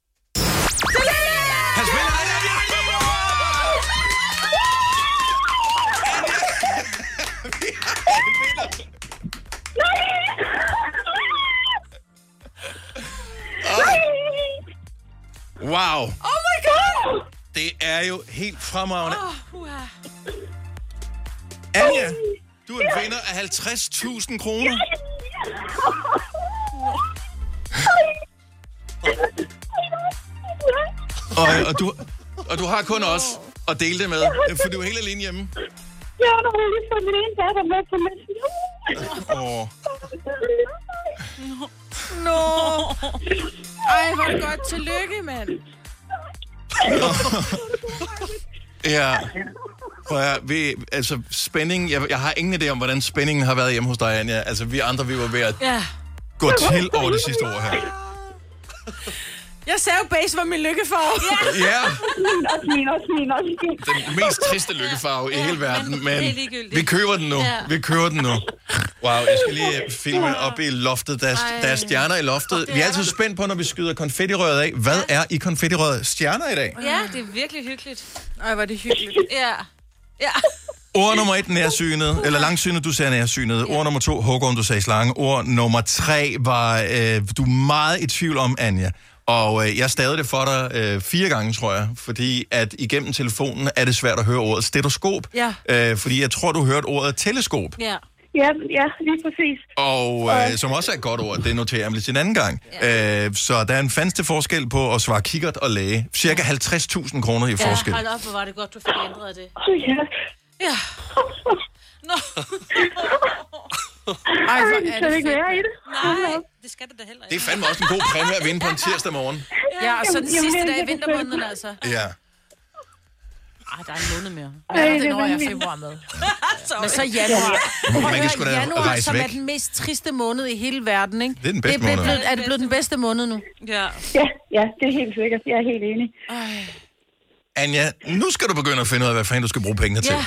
Wow. Oh my god! Det er jo helt fremragende. Anja, du er en vinder af 50.000 kroner. Og du har kun os at dele det med, for du er helt alene hjemme. Ja, der var lige for min ene datter med på messen. Nå. Ej, hvor er det godt. Tillykke, mand. Ja. Spænding. Jeg har ingen idé om, hvordan spændingen har været hjemme hos dig, Anja. Altså, vi andre, vi var ved at gå til over det sidste år her. Jeg sagde jo, base var min lykkefarve. Ja. Min også. Den mest triste lykkefarve i hele verden, men vi køber den nu. Vi køber den nu. Wow, jeg skal lige filme op i loftet. Der er stjerner i loftet. Vi er altid spændt på, når vi skyder konfettirøret af. Hvad er i konfettirøret? Stjerner i dag? Ja, det er virkelig hyggeligt. Ej, var det hyggeligt. Ja. Ord nummer 1, nærsynet. Eller langsynet, du sagde nærsynet. Ord nummer 2, huggorm, du sagde slange. Ord nummer 3 var du meget i tvivl om, Anja. Og jeg stavede det for dig 4 gange, tror jeg, fordi at igennem telefonen er det svært at høre ordet stetoskop. Ja. Fordi jeg tror, du hørte ordet teleskop. Ja. Ja, lige præcis. Og som også er et godt ord, det noterer jeg mig lidt til en anden gang. Ja. Så der er en fandste forskel på at svare kikkert og læge. Cirka 50.000 kroner i forskel. Ja, hold op, hvor var det godt, du fik ændret det. Ja. Ja. Nå. Ej, hvor det skal ikke være i det. Nej, det skal det da heller ikke. Det er fandme også en god præmie at vinde på en tirsdag morgen. Ja, og så den sidste dag i vintermåneden, altså. Ja. Ej, der er en måned mere. Ja, det når jeg februar med. Men så januar. Man kan sgu da januar, rejse som væk. er den mest triste måned i hele verden, ikke? Det er den bedste måned. Er det blevet den bedste måned nu? Ja. Ja, det er helt sikkert. Jeg er helt enig. Anja, nu skal du begynde at finde ud af, hvad fanden du skal bruge pengene til.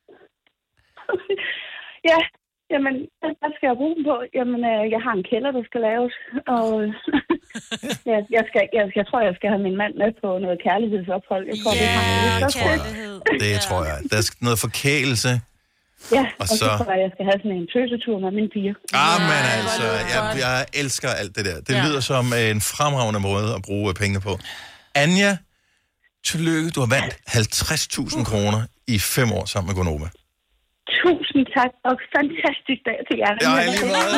Ja, jamen, hvad skal jeg bruge dem på? Jamen, jeg har en kælder, der skal laves, og jeg tror, jeg skal have min mand med på noget kærlighedsophold. Jeg tror, kærlighed. Det tror jeg. Der er noget forkælelse. Ja, og så tror jeg skal have sådan en tøsetur med mine piger. Men altså, jeg elsker alt det der. Det lyder som en fremragende måde at bruge pengene på. Anja, tillykke, du har vandt 50.000 kroner i 5 år sammen med Gonova. Tusind tak, og fantastisk dag til jer. Ja, lige måde.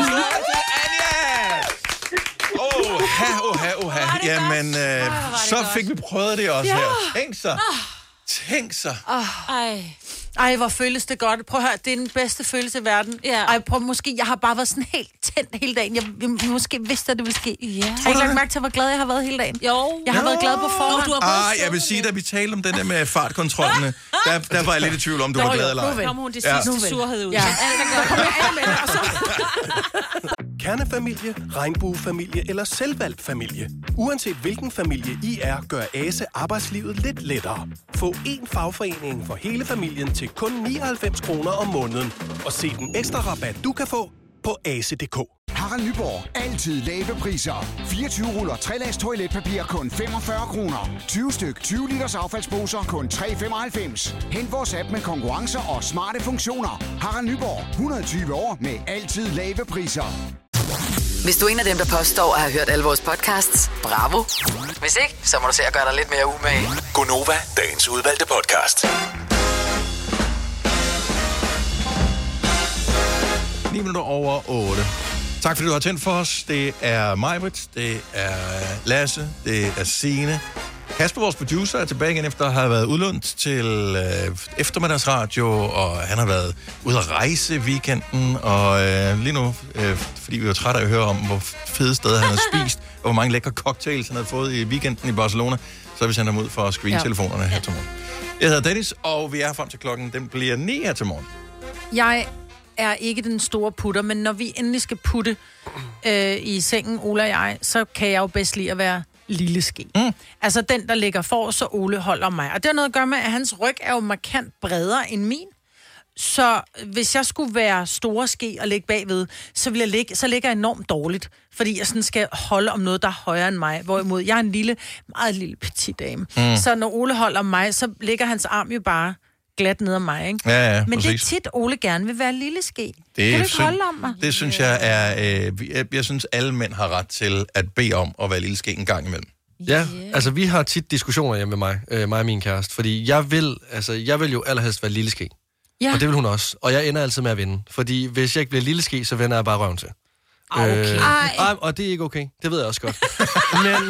Oha. Jamen, så fik vi prøvet det også her. Tænk så. Ej, hvor føles det godt. Prøv at høre, det er den bedste følelse i verden. Ja. Ej, prøv måske, jeg har bare været sådan helt tændt hele dagen. Jeg måske vidste, at det ville ske. Ja. Har I ikke lagt mærke til, hvor glad jeg har været hele dagen? Jo. Jeg har været glad på forhånd. Jeg vil sige, da vi talte om den der med fartkontrollene, der var jeg lidt i tvivl om, du var glad eller ej. Nu kommer hun det sidste surhed ud. Ja. Kernefamilie, regnbuefamilie eller selvvalgt familie. Uanset hvilken familie I er, gør ASE arbejdslivet lidt lettere. Få én fagforening for hele familien til kun 99 kroner om måneden. Og se den ekstra rabat, du kan få på ase.dk. Harald Nyborg. Altid lave priser. 24 ruller 3-lags toiletpapir kun 45 kroner. 20 styk 20 liters affaldsposer kun 3,95. Hent vores app med konkurrencer og smarte funktioner. Harald Nyborg. 120 år med altid lave priser. Hvis du er en af dem, der påstår at have hørt alle vores podcasts, bravo. Hvis ikke, så må du se at gøre dig lidt mere umage. Gonova, dagens udvalgte podcast. 9 minutter over 8. Tak fordi du har tændt for os. Det er Majbrit, det er Lasse, det er Signe. Kasper, vores producer, er tilbage igen efter at have været udlånt til eftermiddagsradio, og han har været ude at rejse i weekenden, og lige nu, fordi vi var trætte af at høre om, hvor fede steder han har spist, og hvor mange lækre cocktails han har fået i weekenden i Barcelona, så har vi sendt ham ud for at screene telefonerne her til morgen. Jeg hedder Dennis, og vi er frem til klokken, den bliver 9 her til morgen. Jeg er ikke den store putter, men når vi endelig skal putte i sengen, Ole og jeg, så kan jeg jo bedst lide at være lille ske. Altså den, der ligger for, så Ole holder mig. Og det har noget at gøre med, at hans ryg er jo markant bredere end min. Så hvis jeg skulle være store ske og ligge bagved, så ligger jeg enormt dårligt. Fordi jeg sådan skal holde om noget, der er højere end mig. Hvorimod jeg er en meget lille petit dame. Så når Ole holder mig, så ligger hans arm jo bare glat ned ad mig, ikke? Ja, men præcis. det er tit, Ole gerne vil være lille ske. Kan du ikke holde om mig? Det synes jeg er... jeg synes, alle mænd har ret til at bede om at være lille ske en gang imellem. Ja, altså vi har tit diskussioner hjemme med mig og min kæreste, fordi jeg vil jo allerhelst være lille ske. Ja. Og det vil hun også. Og jeg ender altid med at vinde. Fordi hvis jeg ikke bliver lille ske, så vender jeg bare røven til. Okay. Og det er ikke okay. Det ved jeg også godt. Men...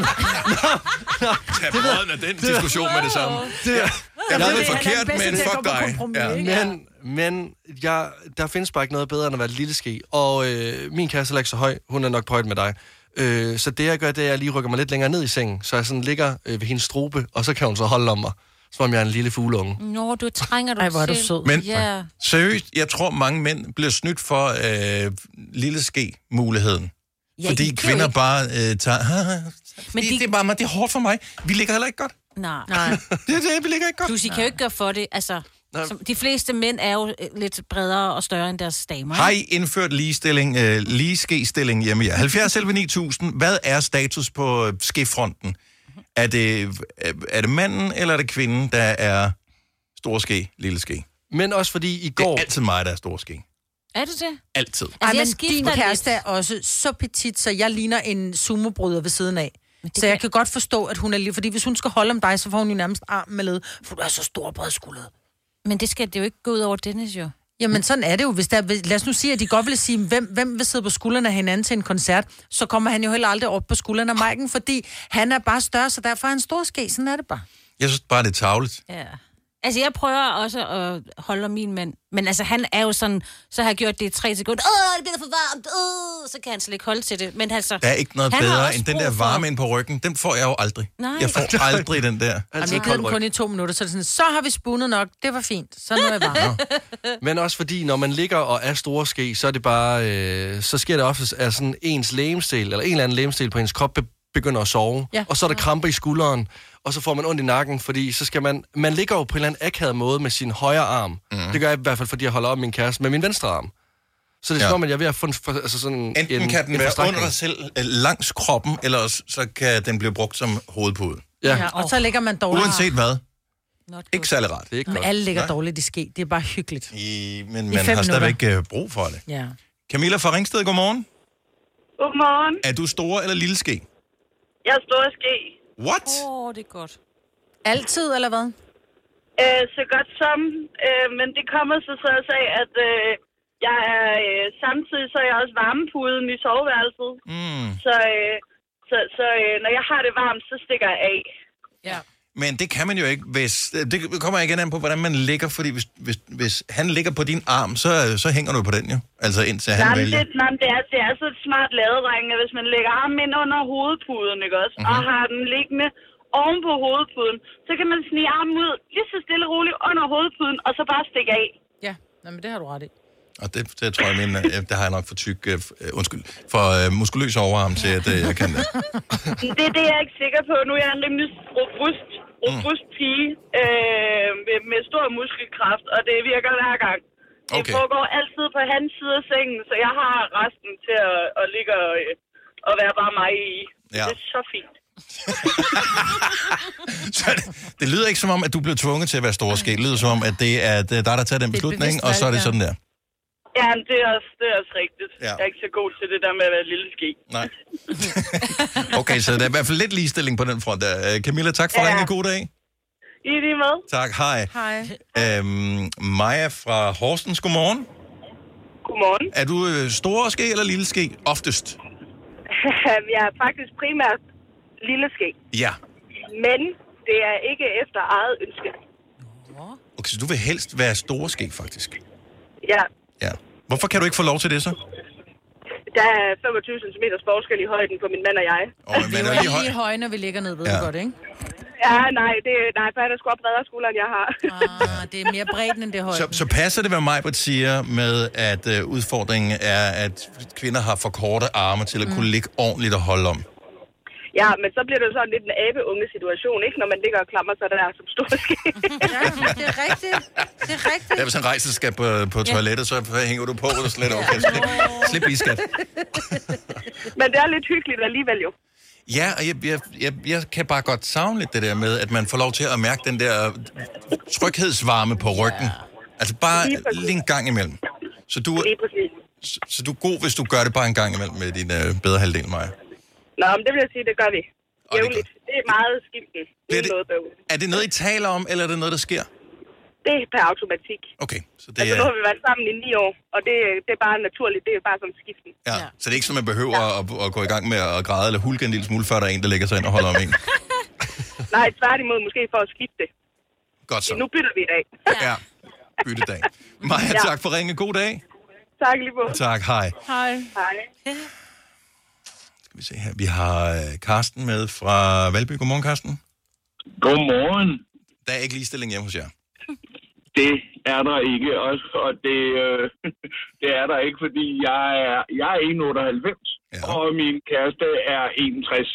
Tag brøden af den diskussion med det samme. Jeg ved det forkert, men fuck dig. Men der findes bare ikke noget bedre, end at være lille ske. Og min kæreste er ikke så høj. Hun er nok på højde med dig. Så det jeg gør, det er, at jeg lige rykker mig lidt længere ned i sengen. Så jeg sådan ligger ved hendes strube, og så kan hun så holde om mig. Som om jeg er en lille fugleunge. Nå, du trænger du til. Ej, hvor er du sød. Men seriøst, jeg tror, mange mænd bliver snydt for lille ske-muligheden. Ja, fordi kvinder bare tager... Men det er bare mig, det er hårdt for mig. Vi ligger heller ikke godt. Nej. Vi ligger ikke godt. Plus, I kan jo ikke gøre for det. Altså, de fleste mænd er jo lidt bredere og større end deres damer. Har I indført lige ske-stilling hjemme i jer? 70-9000. Hvad er status på skefronten? Er det manden, eller er det kvinden, der er store ske, lille ske? Men også fordi i går... Det er altid mig, der er store ske. Er det det? Altid. Altså, men din kæreste er også så petit, så jeg ligner en sumobryder ved siden af. Så jeg kan godt forstå, at hun er lige... Fordi hvis hun skal holde om dig, så får hun jo nærmest arm med led, for du er så stor og bredskuldret. Men det skal det jo ikke gå ud over Dennis, jo. Jamen, sådan er det jo. Hvis lad os nu sige, at de godt vil sige, hvem vil sidde på skuldrene af hinanden til en koncert, så kommer han jo heller aldrig op på skuldrene af Maiken, fordi han er bare større, så derfor er han stor ske. Sådan er det bare. Jeg synes bare, det er tarveligt. Ja. Altså, jeg prøver også at holde om min mand. Men altså, han er jo sådan... Så har jeg gjort det i 3 sekunder. Det bliver for varmt. Så kan han slet ikke holde til det. Men altså... Der er ikke noget bedre end den der varme ind på ryggen. Den får jeg jo aldrig. Nej. Jeg får aldrig den der. Jamen, jeg giver den kun i 2 minutter, så er det sådan, så har vi spundet nok. Det var fint. Så nu er jeg varm. Men også fordi, når man ligger og er store ske, så er det bare... så sker det ofte, at sådan ens legemsdel, eller en eller anden legemsdel på ens krop begynder at sove. Ja. Og så er der krampe i skulderen, og så får man ondt i nakken, fordi så skal man ligger jo på en eller anden akavet måde med sin højre arm. Det gør jeg i hvert fald, fordi jeg holder op min kæreste med min venstre arm. Så det er som, at jeg er ved at få altså sådan enten kan den være under dig selv langs kroppen, eller så kan den blive brugt som hovedpude. Ja. Og så ligger man dårligt. Uanset hvad. Ikke særlig rart. Men alle ligger dårligt i ske. Det er bare hyggeligt. Men man har stadigvæk brug for det. Ja. Camilla fra Ringsted, godmorgen. Godmorgen. Er du store eller lille ske? Jeg er store ske. What? Det er godt. Altid, eller hvad? Så godt som. Men det kommer så af, at jeg er samtidig så er jeg også varmepuden i soveværelset. Så når jeg har det varmt, så stikker jeg af. Ja. Men det kan man jo ikke, hvis... Det kommer igen an på, hvordan man ligger, fordi hvis han ligger på din arm, så hænger du på den jo. Altså indtil han vælger. Det er så et smart ladedreng, at hvis man lægger armen ind under hovedpuden, ikke også? Og har den liggende oven på hovedpuden, så kan man snige armen ud lige så stille og roligt under hovedpuden, og så bare stikke af. Ja, men det har du ret i. Og det tror jeg, det har jeg nok for tyk, for muskuløs overarm til, at jeg kan det. Det er jeg ikke sikker på. Nu er jeg en rimelig robust pige med stor muskelkraft, og det virker hver gang. Det foregår altid på hans side af sengen, så jeg har resten til at ligge og være bare mig i. Ja. Det er så fint. Så det lyder ikke som om, at du blev tvunget til at være store ske. Det lyder som om, at det er dig, der tager den beslutning, og så er det sådan der. Ja, det er også rigtigt. Ja. Jeg er ikke så god til det der med at være lille ske. Nej. Okay, så der er i hvert fald lidt ligestilling på den front der. Camilla, tak for ringen. God dag. I lige med. Tak, hej. Hej. Maja fra Horsens, godmorgen. Godmorgen. Er du store ske eller lille ske oftest? Jeg er faktisk primært lille ske. Ja. Men det er ikke efter eget ønske. Okay, så du vil helst være store ske, faktisk? Ja. Ja. Hvorfor kan du ikke få lov til det så? Der er 25 cm forskel i højden på min mand og jeg. Vi er lige høje, når vi ligger ned, ved du godt, ikke? Ja, nej, for han er sgu op bredere skulder, end jeg har. Det er mere bredt end det højden. Så passer det, hvad Majbert siger med, at udfordringen er, at kvinder har for korte arme til at kunne ligge ordentligt og holde om? Ja, men så bliver det jo sådan lidt en abeunge-situation, ikke? Når man ligger og klamrer sig der som stor ske. Ja, det er rigtigt. Det er rigtigt. Ja, hvis han rejser skal på toilettet, så hænger du på, og slet okay. Slip lige, skat. Men det er lidt hyggeligt alligevel jo. Ja, og jeg kan bare godt savne lidt det der med, at man får lov til at mærke den der tryghedsvarme på ryggen. Altså bare lige en gang imellem. Så du er god, hvis du gør det bare en gang imellem med din bedre halvdel, Maja. Nå, men det vil jeg sige, det gør vi. Jævligt. Det er meget skiften. Er det noget, I taler om, eller er det noget, der sker? Det er per automatik. Okay. Så det nu har vi været sammen i 9 år, og det er bare naturligt. Det er bare som skiften. Ja. Så det er ikke sådan, man behøver at gå i gang med at græde eller hulke en lille smule, før der er en, der lægger sig ind og holder om en? Nej, tværtimod måske for at skifte det. Godt så. Nu bytter vi i dag. Ja, byttedag. Maja, tak for ringen. God dag. Tak lige på. Tak, hej. Hej. Skal vi se her. Vi har Karsten med fra Valby. Godmorgen, Karsten. Godmorgen. Der er ikke ligestilling hjemme hos jer. Det er der ikke også, og det er der ikke, fordi jeg er 1,98, og min kæreste er 61.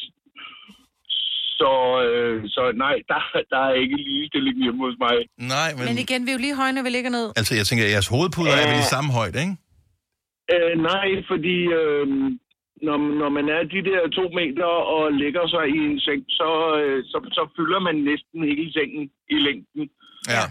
Så nej, der er ikke ligestilling hjemme hos mig. Nej, men igen, vi er jo lige høje, når vi ligger ned. Altså, jeg tænker, at jeres hovedpuder er vel i samme højde, ikke? Nej, fordi når man er de der 2 meter og lægger sig i en seng, så fylder man næsten hele sengen i længden. Ja.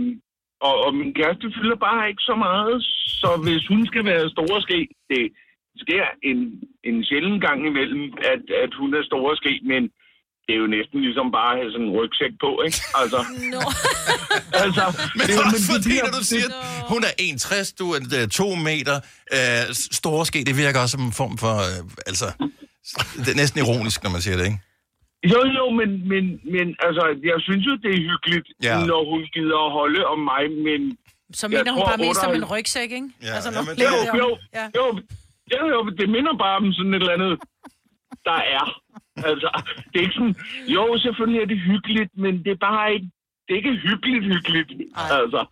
Og min kæreste fylder bare ikke så meget, så hvis hun skal være store ske, sker en sjælden gang imellem, at hun er store ske, men det er jo næsten ligesom bare at have sådan en rygsæk på, ikke? Altså... altså men det er også fordi, når du siger, hun er 1,60, du er 2 meter, store ske, det virker også som en form for... altså, det er næsten ironisk, når man siger det, ikke? Jo, men altså, jeg synes jo, det er hyggeligt, når hun gider at holde om mig, men... Så minder hun bare mest om en rygsæk, ikke? Ja, altså, jo, det minder bare om sådan et eller andet, der er. Altså, det er ikke sådan... Jo, selvfølgelig er det hyggeligt, men det er bare ikke... Det er ikke hyggeligt. Altså...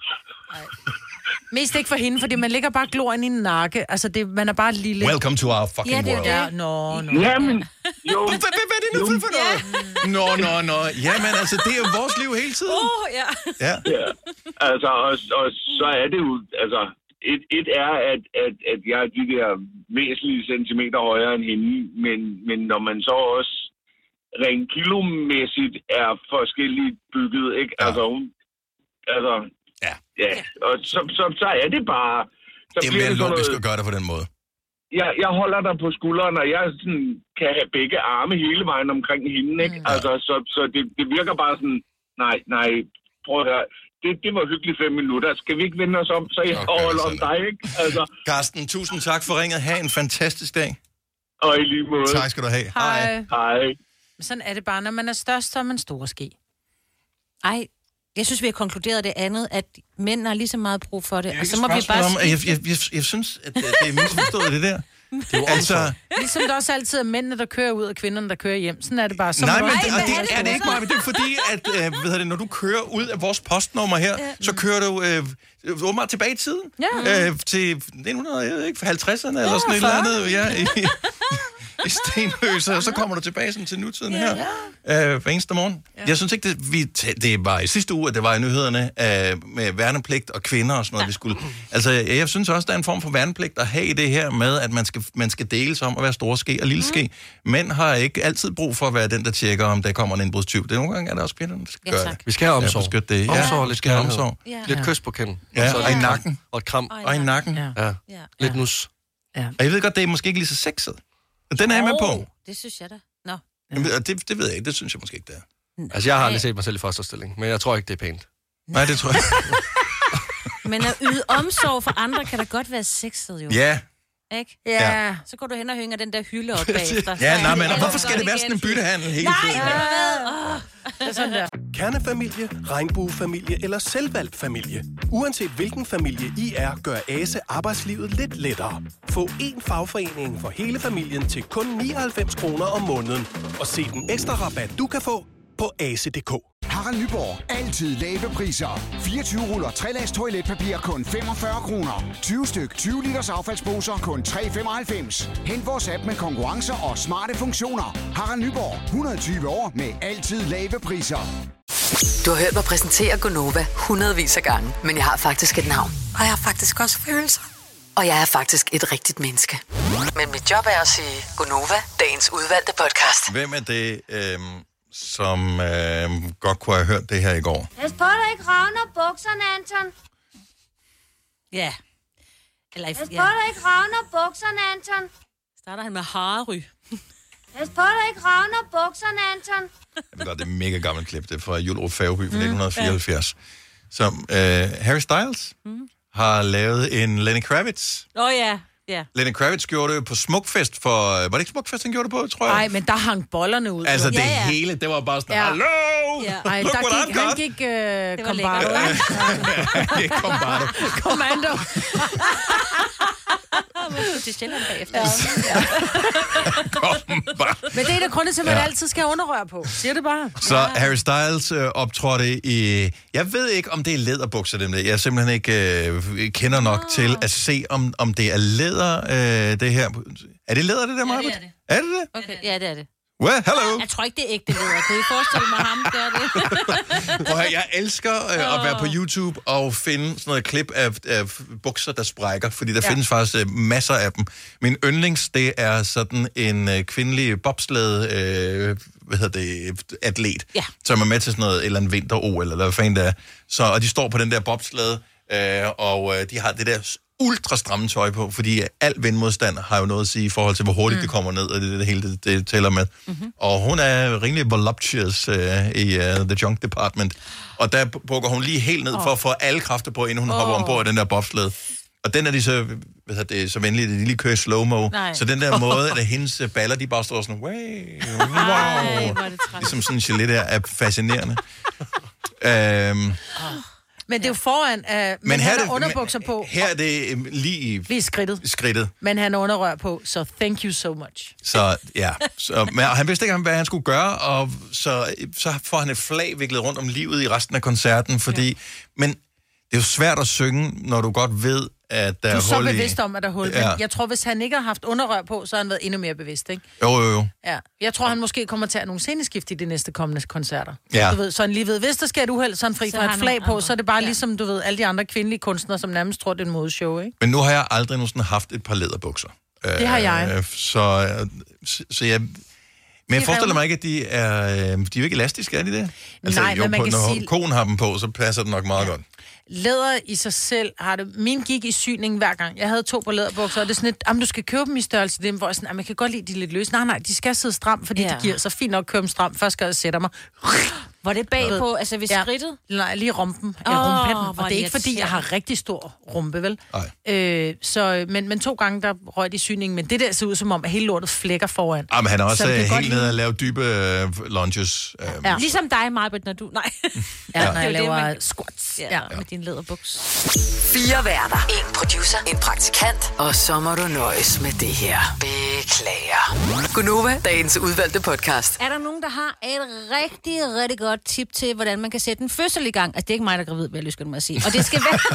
Mest ikke for hende, fordi man ligger bare gloren i en nakke. Altså, man er bare lille. Welcome to our fucking world. Ja, no. Jamen, jo. Hvad er det nu for noget? Nå. Jamen, altså, det er jo vores liv hele tiden. Ja. Altså, og så er det jo... Altså, et er, at jeg er de der væsentlige centimeter højere end hende, men når man så også rent kilomæssigt er forskelligt bygget, ikke? Ja. Altså, ja. Og så er det bare... Så det er mere logisk at gøre det på den måde. Jeg holder dig på skulderen, og jeg sådan, kan have begge arme hele vejen omkring hende, ikke? Altså, så det virker bare sådan, nej, prøv at høre. Det var hyggeligt 5 minutter. Skal vi ikke vende os om, så jeg holder om dig, ikke? Altså. Carsten, tusind tak for ringet. Ha' en fantastisk dag. Og i lige måde. Tak skal du have. Hej. Sådan er det bare, når man er størst, så er man store ske. Ej, jeg synes, vi har konkluderet det andet, at mænd har lige så meget brug for det. Og så må vi bare... Jeg synes, at det er misforstået, det der. Det er jo altså... Ligesom det også altid er mændene, der kører ud, og kvinderne, der kører hjem. Sådan er det bare. Nej, men det er det ikke meget. Det er fordi, at når du kører ud af vores postnummer her, så kører du åbenbart tilbage i tiden. Til 1950'erne eller sådan et eller andet. Ja, i Stenløse, og så kommer du tilbage sådan til nutiden her hver eneste morgen. Jeg synes ikke, det var i sidste uge, at det var i nyhederne med værnepligt og kvinder og sådan noget, vi skulle... Altså, jeg synes også, der er en form for værnepligt at have det her med, at man skal deles om at være store ske og lille ske. Mænd har ikke altid brug for at være den, der tjekker, om der kommer en indbrudstyv. Det er nogle gange, er der også kvinderne, der skal gøre det. Vi skal have omsorg. Omsorg, lidt omsorg. Lidt kys på kinden. Ja, og i nakken. Og et kram. Og i nakken. Ja. Lidt nus. Og jeg ved godt, det er måske ikke lige så sexet. Den er jeg med på. Det synes jeg da. Nå. Jamen, det ved jeg ikke. Det synes jeg måske ikke, det er. Altså, jeg har aldrig set mig selv i fosterstilling, men jeg tror ikke, det er pænt. Nej, det tror jeg. Men at yde omsorg for andre kan da godt være sexet, jo. Ja. Ikke? Ja. Så går du hen og hænger den der hylde op bagefter. Men hvorfor skal det være sådan en byttehandel hele tiden? Det er sådan der. Kernefamilie, regnbuefamilie eller selvvalgt familie. Uanset hvilken familie I er, gør ASE arbejdslivet lidt lettere. Få én fagforening for hele familien til kun 99 kroner om måneden. Og se den ekstra rabat, du kan få på ase.dk. Harald Nyborg. Altid lave priser. 24 ruller 3-lags toiletpapir kun 45 kroner. 20 styk 20 liters affaldsposer kun 3,95. Hent vores app med konkurrencer og smarte funktioner. Harald Nyborg. 120 år med altid lave priser. Du har hørt mig præsentere Gonova hundredvis af gange, men jeg har faktisk et navn. Og jeg har faktisk også følelser. Og jeg er faktisk et rigtigt menneske. Men mit job er at sige Gonova, dagens udvalgte podcast. Hvem er det, som godt kunne have hørt det her i går? Pas på, der ikke ravner bukserne, Anton. Ja. Pas på, der ikke ravner bukserne, Anton. Starter han med Harry. Pas på, der ikke ravner bukserne, Anton. Jeg ved godt, det er mega gammelt klip. Det er fra Jullerup Færgeby fra 1974. Som Harry Styles har lavet en Lenny Kravitz. Ja. Lenny Kravitz gjorde det på Smukfest for... Var det ikke Smukfest, han gjorde det på, tror jeg? Nej, men der hang bollerne ud. Altså, det hele, det var bare sådan, hallo! Ej, Look what I've got! Han gik Commando. Til Sjælland bagefter. Men det er der grunde til, at man altid skal have underrør på. Siger det bare. Så Harry Styles optrådte i... Jeg ved ikke, om det er læderbukser, dem der. Jeg simpelthen ikke kender nok til at se, om det er læder, det her. Er det læder, det der, Maja? Ja, det er det. Er det det? Okay. Ja, det er det. Well, hello. Jeg tror ikke, det er ægte læder. Kan I forestille mig ham gør det? Prøv at, jeg elsker at være på YouTube og finde sådan noget klip af bukser, der sprækker, fordi der findes faktisk masser af dem. Min yndlings, det er sådan en kvindelig bobsled, atlet, som er med til sådan noget, eller en vinter-OL, eller hvad fanden det er. Så, og de står på den der bobsled, De har det der ultra stramme tøj på, fordi al vindmodstand har jo noget at sige i forhold til, hvor hurtigt det kommer ned, og det hele det tæller med. Mm-hmm. Og hun er rimelig voluptuous i the junk department. Og der bukker hun lige helt ned for at få alle kræfter på, inden hun hopper ombord i den der bobsled. Og den er de så, så venlige, at de lige kører slow-mo. Nej. Så den der måde, at hendes baller, de bare står sådan, wow. Ligesom sådan en gelé der, er fascinerende. Men det er jo foran, men han har underbukser på. Her er det lige i skridtet. Men han har underrør på, så thank you so much. Så ja, men han vidste ikke, hvad han skulle gøre, og så får han et flag viklet rundt om livet i resten af koncerten, fordi... Ja. Men det er jo svært at synge, når du godt ved, at der er hul i... Du er så bevidst om, at der er hul. Ja. Men jeg tror, hvis han ikke har haft underrør på, så har han været endnu mere bevidst, ikke? Jo. Ja. Jeg tror, han måske kommer til at have nogle sceneskift i de næste kommende koncerter. Ja. Du ved, så han lige ved, hvis der sker et uheld, så han fri fra et flag på, så er det bare ligesom, du ved, alle de andre kvindelige kunstnere, som nærmest tror, det er en modeshow, ikke? Men nu har jeg aldrig nogensinde haft et par læderbukser. Det har jeg. Så jeg... Men jeg forestiller mig ikke, at de er jo ikke elastiske, er de det? Altså, nej, men man kan sige... Når konen har dem på, så passer det nok meget godt. Læder i sig selv har det... Min gik i syning hver gang. Jeg havde 2 på læderbukser, og det er sådan lidt, du skal købe dem i størrelse. Det er, hvor jeg sådan, jeg kan godt lide de lidt løse. Nej, de skal sidde stramt, fordi de giver så fint nok at købe dem stramt. Først skal jeg sætte mig. Var det bagpå, altså ved skridtet? Nej, lige rumpen. Rumpetten. Og det er ikke, fordi jeg har rigtig stor rumpe, vel? Men 2 gange, der røg i syningen. Men det der ser ud som om, at hele lortet flækker foran. Men han er også helt nede at lave dybe lunges. Ligesom dig, Marbet, når du... Nej. Når jeg laver squats. Med din læderbuks. 4 værter. 1 producer. 1 praktikant. Og så må du nøjes med det her. Beklager. Gunova, dagens udvalgte podcast. Er der nogen, der har et rigtig godt tip til, hvordan man kan sætte en fødsel i gang? Altså, det er ikke mig, der er gravid, vil jeg lyst at sige. Og det skal være...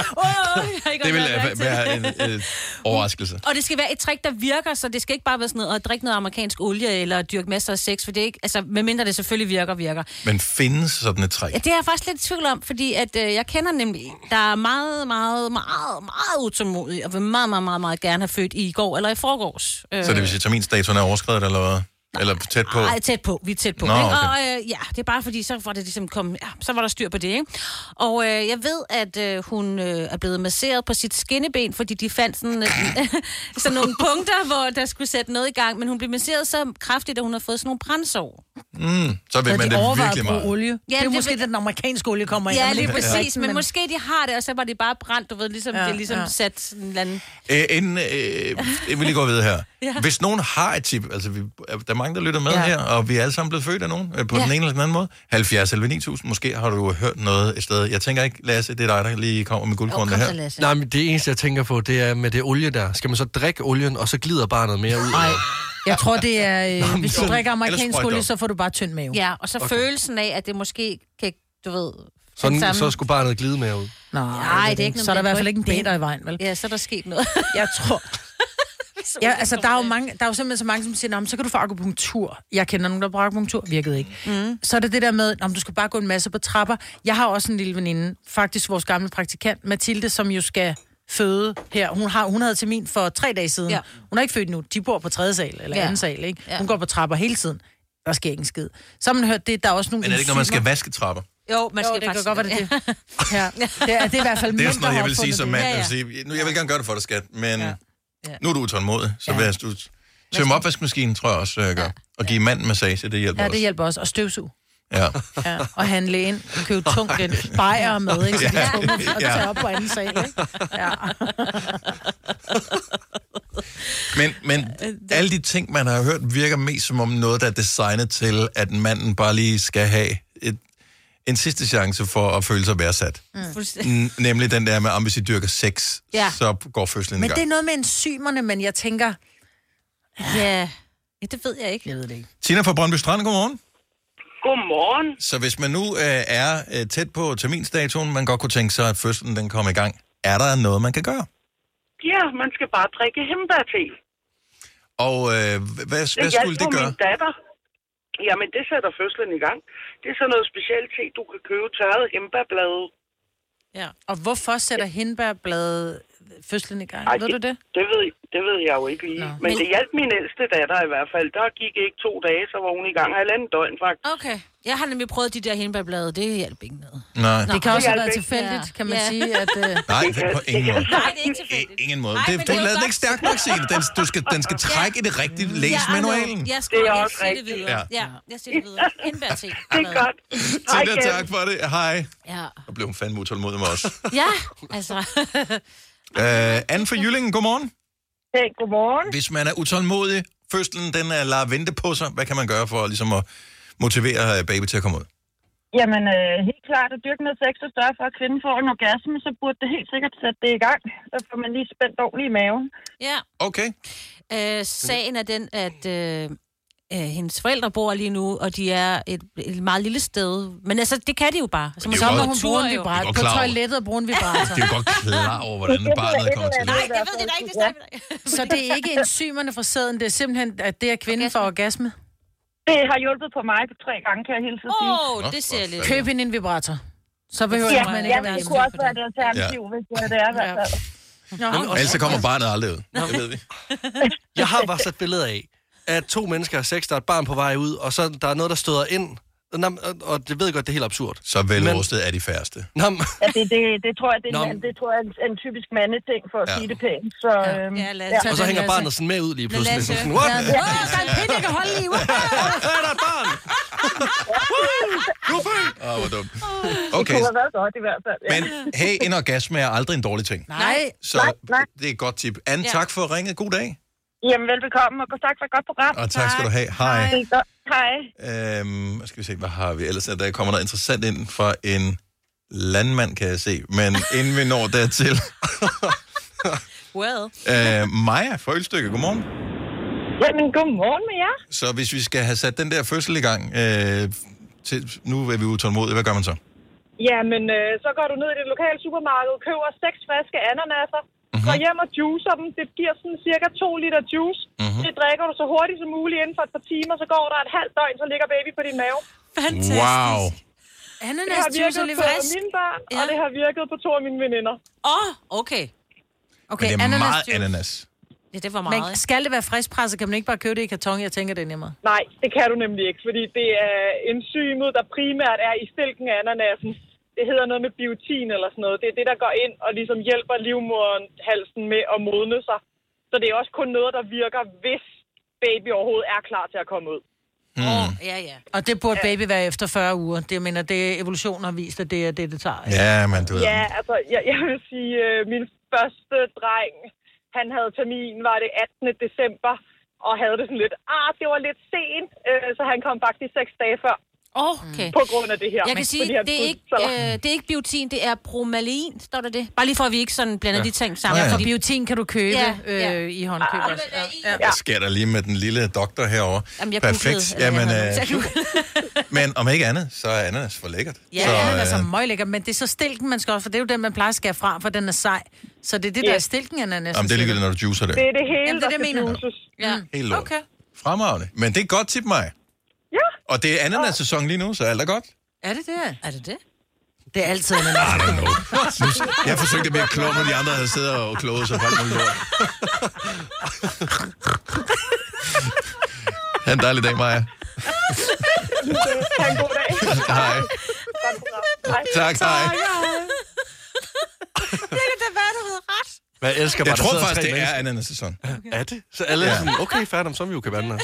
det vil være en overraskelse. Og det skal være et trick, der virker, så det skal ikke bare være sådan noget at drikke noget amerikansk olie eller dyrke masser af sex, for det er ikke... Altså, medmindre det selvfølgelig virker. Men findes sådan et trick? Ja, det er jeg faktisk lidt i tvivl om, fordi at jeg kender nemlig, der er meget utålmodig, og vil meget gerne have født i går eller i forgårs. Så det vil sige, at terminsdatoen er overskredet, eller hvad? Eller tæt på? Nej, tæt på. Vi er tæt på. Nå, okay. Og det er bare fordi, så var det ligesom så var der styr på det, ikke? Og jeg ved, at hun er blevet masseret på sit skinneben, fordi de fandt sådan nogle punkter, hvor der skulle sætte noget i gang, men hun blev masseret så kraftigt, at hun har fået sådan nogle brændsår. Så vil man det virkelig meget. Olie. Ja, det er måske den amerikanske olie kommer ind. Ja, lige præcis. Men måske de har det, og så var det bare brændt, du ved, ligesom det ligesom sat sådan en eller anden... Jeg vil lige gå videre her. Hvis nogen har et tip, altså der er mange, der lytter med her, og vi er alle sammen blevet født af nogen, på den ene eller den anden måde. 70 eller 9000, måske har du hørt noget et sted. Jeg tænker ikke, Lasse, det er dig, der lige kommer med guldkorn det her. Nej, men det eneste, jeg tænker på, det er med det olie der. Skal man så drikke olien, og så glider barnet mere ud? Nej. Jeg tror, det er... hvis du drikker amerikansk olie, så får du bare tynd mave. Ja, og så følelsen af, at det måske kan, du ved... Så skulle barnet glide mere ud. Nej, det er ikke noget. Så er der i hvert fald ikke en bæder i vejen, vel? Ja, så er der sket noget. Jeg tror... Ja, altså, der er jo simpelthen så mange, som siger, så kan du få akupunktur. Jeg kender nogen, der bruger akupunktur. Virkede ikke. Så er det der med, du skal bare gå en masse på trapper. Jeg har også en lille veninde, faktisk vores gamle praktikant, Mathilde, som jo skal føde her. Hun havde termin for 3 dage siden. Ja. Hun er ikke født nu. De bor på 3. sal eller 2. sal, ikke? Hun går på trapper hele tiden. Der sker ikke en skid. Så har man hørt det, der er også nogle... Men er det ikke, når man skal vaske trapper? Jo, man skal det kan godt være det. Ja. Det er i hvert fald det er sådan noget, jeg vil sige som mand. Jeg vil gerne gøre det for dig, skat, men... Nu er du utålmodig, så vil jeg tømme opvaskemaskinen, tror jeg også, jeg gør. Og give manden massage, det hjælper også. Ja, det hjælper også. Og støvsug. Ja. Og handle ind, købe tungt en bajer med, ikke? Så det er tungt at tage op på anden sal, ikke? Ja. Men alle de ting, man har hørt, virker mest som om noget, der er designet til, at manden bare lige skal have en sidste chance for at føle sig værdsat. Nemlig den der med, om hvis I dyrker sex, så går fødslen i gang. Men det er noget med enzymerne, men jeg tænker... Ja, det ved jeg ikke. Jeg ved det ikke. Tina fra Brøndby Strand, godmorgen. Godmorgen. Så hvis man nu er tæt på terminsdatoen, man godt kunne tænke sig, at fødslen den kommer i gang, er der noget, man kan gøre? Ja, man skal bare drikke hembærte. Og hvad skulle det gøre? Min datter. Jamen, det sætter fødslen i gang. Det er sådan noget specielt te, du kan købe tørret hindbærblade. Ja, og hvorfor sætter hindbærblade fødslen i gang? Ej, ved du det? Det ved jeg jo ikke lige. Nå. Men det hjalp min ældste datter i hvert fald. Der gik ikke 2 dage, så var hun i gang 1,5 døgn faktisk. Okay. Jeg har nemlig prøvet de der hindbærblade. Det hjalp ikke noget. Nej. Det kan også have været tilfældigt, kan man sige. At, Nej, på ingen måde. Nej, det er ikke tilfældigt. Ingen måde. Du lavede den ikke stærkt nok, Signe. Den skal trække i det rigtige. Læs manualen. Jeg skal også sige det videre. Ja, jeg siger det videre. Hindbærte. Det er godt. Tina, tak for det. Hej. Ja. Og blev hun fandme utålmodig med os. Ja, altså. Anne fra Jyllingen, godmorgen. Hey, godmorgen. Hvis man er utålmodig, fødslen den lader vente på sig, hvad kan man gøre for ligesom at motivere baby til at komme ud? Jamen, helt klart at dyrke noget sex og større for, at kvinden får en orgasme, så burde det helt sikkert sætte det i gang. Så får man lige spændt ordentligt i maven. Ja. Okay. Sagen er den, at hendes forældre bor lige nu, og de er et meget lille sted. Men altså, det kan de jo bare. Så må hun bruge en vibrator. På toilettet og bruge en vibrator. Det er jo godt klar over, hvordan barnet kommer til. Nej, det ved det da ikke. Så det er ikke enzymerne fra sæden, det er simpelthen, at det er kvinden for orgasme? Det har hjulpet på mig 3 gange, kan jeg hilse at sige. Det ser lidt. Køb en vibrator. Så behøver man ikke være det kunne også være et alternativ, hvis det er i hvert fald. Ellers så kommer barnet aldrig ud. Det ved vi. Jeg har bare sat billeder af, at 2 mennesker har sex, der er et barn på vej ud, og så der er noget, der støder ind. Og det ved jeg godt, det er helt absurd. Så velrustet er de færreste. Ja, det tror jeg, det tror jeg er en typisk mandeting, for at sige det pænt. Så, og så hænger barnet sådan med ud lige pludselig. Sådan, what? Der er en pind, jeg kan holde i. Der er et barn! Hvor dumt. Okay. Det kunne have været godt i hvert fald. Men hey, en orgasme er aldrig en dårlig ting. Nej. Så det er et godt tip. Anne, tak for ringet. God dag. Jamen, velbekomme, og tak for et godt program. Og tak skal du have. Hej. Hej. Skal vi se, hvad har vi ellers? Der kommer noget interessant ind fra en landmand, kan jeg se. Men inden vi når dertil... Maja fra Ølstykke, godmorgen. Jamen, godmorgen med jer. Så hvis vi skal have sat den der fødsel i gang, nu er vi utålmodige, hvad gør man så? Jamen, så går du ned i det lokale supermarked, køber 6 friske ananaser, går hjem og juicer dem. Det giver sådan cirka 2 liter juice. Det drikker du så hurtigt som muligt inden for et par timer, så går der et halvt døgn, så ligger baby på din mave. Fantastisk. Wow. Det har virket på mine børn, og det har virket på 2 af mine veninder. Okay. Men det er meget ananas. Ja, det var meget. Men skal det være friskpresset, kan man ikke bare købe det i karton? Jeg tænker, det er nemmere. Nej, det kan du nemlig ikke, fordi det er enzymet, der primært er i stilken af ananasen. Det hedder noget med biotin eller sådan noget. Det er det, der går ind og ligesom hjælper livmoderhalsen med at modne sig. Så det er også kun noget, der virker, hvis baby overhovedet er klar til at komme ud. Ja. Og det burde baby være efter 40 uger. Det mener, det evolutionen har vist, at det er det, det tager. Ikke? Ja, men du ved. Ja, altså, jeg vil sige, min første dreng, han havde termin, var det 18. december, og havde det sådan lidt, det var lidt sent, så han kom faktisk 6 dage før. Okay. På grund af det her. Jeg kan sige, det er ikke biotin, det er bromelin, står der det? Bare lige for, at vi ikke sådan blander de ting sammen. Ja. For biotin kan du købe i håndkøb også. Hvad sker der lige med den lille doktor herovre? Jamen, perfekt. Men om ikke andet, så er ananas for lækkert. Ja, ananas er møglækkert, men det er så stilken, man skal også, for det er jo den, man plejer at skære fra, for den er sej. Så det er det, der er stilken ananas. Jamen, det er ligegyldigt, når du juicer det. Det er det hele, der skal juices. Ja. Helt lort. Okay. Fremragende. Men det er godt tip, Maja. Ja. Og det er ananas-sæson lige nu, så alt er godt. Er det det? Er det det? Det er altid ananas. I don't know. Jeg forsøgte at blive klog, når de andre havde siddet og kloget sig på alt muligt lort. Ha' en dejlig dag, Maja. Ha' en god dag. Hej. Tak, hej. Det kan da være, du ved ret. Men jeg elsker bare, jeg tror faktisk, det er ananas-sæson. Er det? Så alle er sådan, okay, færdig, så er vi jo kan vande.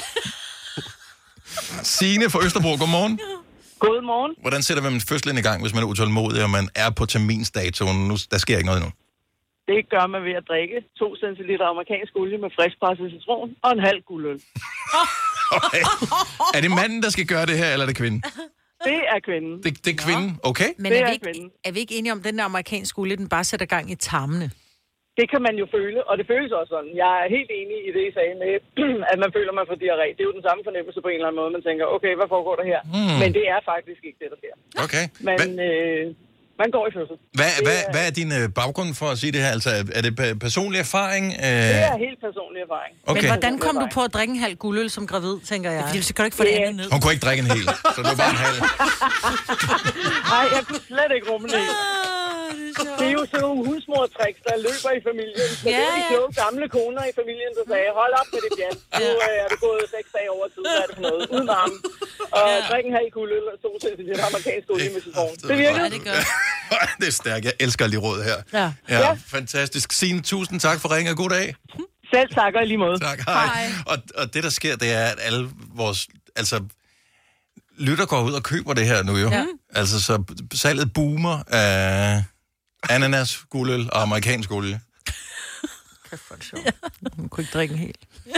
Signe fra Østerbro, godmorgen. Godmorgen. Hvordan sætter man fødslen i gang, hvis man er utålmodig, og man er på terminsdatoen? Nu, der sker ikke noget endnu. Det gør man ved at drikke 2 centiliter amerikansk olie med friskpresset citron og en halv guldøl. Okay. Er det manden, der skal gøre det her, eller er det kvinden? Det er kvinden. Det er kvinden, okay. Men er vi ikke enige om, den der amerikanske olie, den bare sætter gang i tarmene? Det kan man jo føle, og det føles også sådan. Jeg er helt enig i det, I sagde med, at man føler, man får diarré. Det er jo den samme fornemmelse på en eller anden måde. Man tænker, okay, hvad foregår der her? Men det er faktisk ikke det, der sker. Okay. Men man går i fødsel. Hvad er din baggrund for at sige det her? Altså, er det personlig erfaring? Det er helt personlig erfaring. Okay. Men hvordan kom du på at drikke en halv guldøl som gravid, tænker jeg? Fordi så kan du ikke få det andet ned. Hun kunne ikke drikke en hel, så det var bare en halv. Nej, jeg kunne slet ikke rumme det. Det er Det er jo sådan nogle husmortricks, der løber i familien. Så det er de kloge gamle koner i familien, der sagde, hold op med det pjat. Nu er det gået 6 dage over tid, hvad er det for noget? Uden varme. Og drikke en halv kugle øl og stå til det amerikanske olie med sit form. Det virker. Det er stærkt. Jeg elsker lige råd her. Ja. Fantastisk. Signe, tusind tak for ringen, og god dag. Selv tak, og i lige måde. Tak, hej. Og det, der sker, det er, at alle vores... lytter går ud og køber det her nu jo. Ja. Altså, så salget boomer af ananas, guldøl og amerikansk olie. Kæft, hvor det sjovt. Man kunne ikke drikke en hel.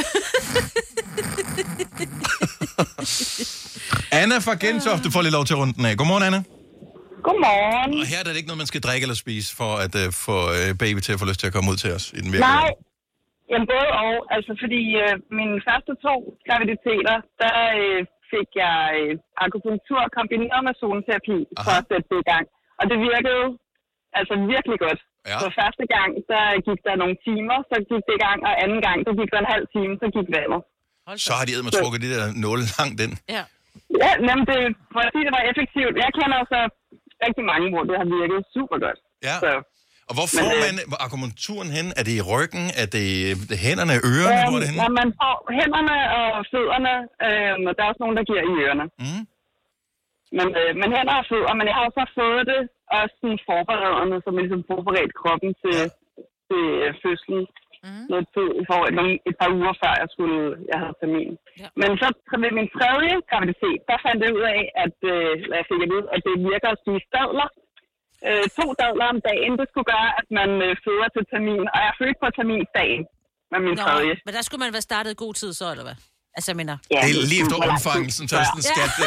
Anna fra Gentofte, du får lige lov til at runde den af. Godmorgen, Anna. Godmorgen. Og her er det ikke noget, man skal drikke eller spise, for at få baby til at få lyst til at komme ud til os i den virkelighed. Nej, jamen både og. Altså, fordi mine første 2 graviditeter, der fik jeg akupunktur kombineret med zoneterapi for at sætte det i gang. Og det virkede altså virkelig godt. Ja. Så første gang, der gik der nogle timer, så gik det i gang, og anden gang, der gik der en halv time, så gik vandet. Så har de eddermed trukket det der nåle langt ind. Ja, jamen det, for at sige, det var effektivt. Jeg kender så rigtig mange, hvor det har virket super godt. Ja. Så, og hvor får man akupunkturen hen? Er det i ryggen? Er det hænderne, ørerne? Hvor er det henne? Ja, man får hænderne og fødderne, og der er også nogen, der giver i ørerne. Mm. Men hænder og fødder, men jeg har også fået det også sådan forberedende, som ligesom forberedt kroppen til fødslen. Noget tid i forhold et par uger før jeg havde termin. Ja. Men så ved min 3. graviditet, der fandt jeg ud af, at jeg fik at vide, at det virker at spise dadler. 2 dadler om dagen, det skulle gøre, at man føder til termin. Og jeg fødte på terminsdagen med min 3. Men der skulle man være startet i god tid så, eller hvad? Altså, jeg mener... Ja, det er lige efter omfangelsen, så er sådan en skat...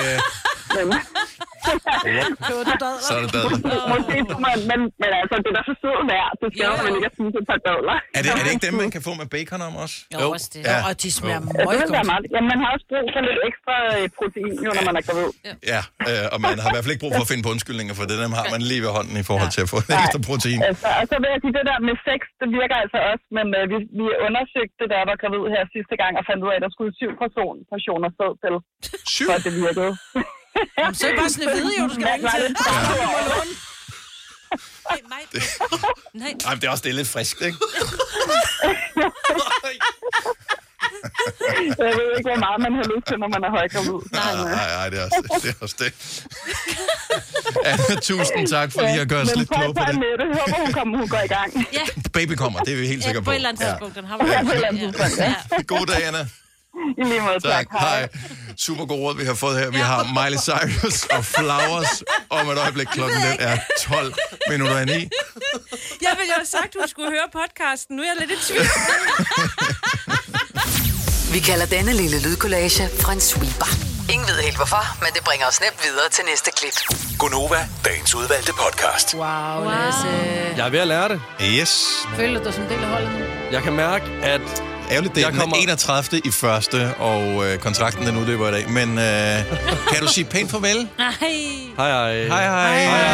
Så er det dadler. Men altså, det er da så sødt værd. Det skal man ikke at spise et par dadler. Er det ikke dem, man kan få med bacon om også? Jo, også det. Ja. Og de smager meget. Ja, man har også brug for lidt ekstra protein, jo, når man er gravid. Ja, og man har i hvert fald ikke brug for at finde på undskyldninger, for det dem har man lige ved hånden i forhold til at få ekstra protein. Og så vil jeg sige, det der med sex, det virker altså også, men vi undersøgte det, der var gravid her sidste gang, og fandt ud af, at der skulle 7 portioner sæd til, for at det virkede. Så er det bare sådan en hvide, jo, du skal ringe til. Nej, det er også det er lidt friskt, ikke? Jeg ved ikke, hvor meget man har lyst til, når man er højgravid. Nej, det er også det. Anna, tusind tak for lige at gøre os lidt klog på det. Jeg håber, hun går i gang. Baby kommer, det er vi helt sikre på. På et eller andet tidspunkt. God dag, Anna. I lige måde, tak. Hej. Super god råd, vi har fået her. Vi har Miley Cyrus og Flowers om et øjeblik. Klokken den er 12 minutter i 9. Jeg ville jo have sagt, at du skulle høre podcasten. Nu er jeg lidt i tvivl. Vi kalder denne lille lydkollage en sweeper. Ingen ved helt hvorfor, men det bringer os nemt videre til næste klip. Gonova, dagens udvalgte podcast. Wow, Lasse. Jeg er ved at lære det. Yes. Føler du som del af holdet? Jeg kan mærke, at... Ærgerligt, det er den 31. i første, og kontrakten den udløber i dag. Men kan du sige pænt farvel? Nej. Hej. Hej.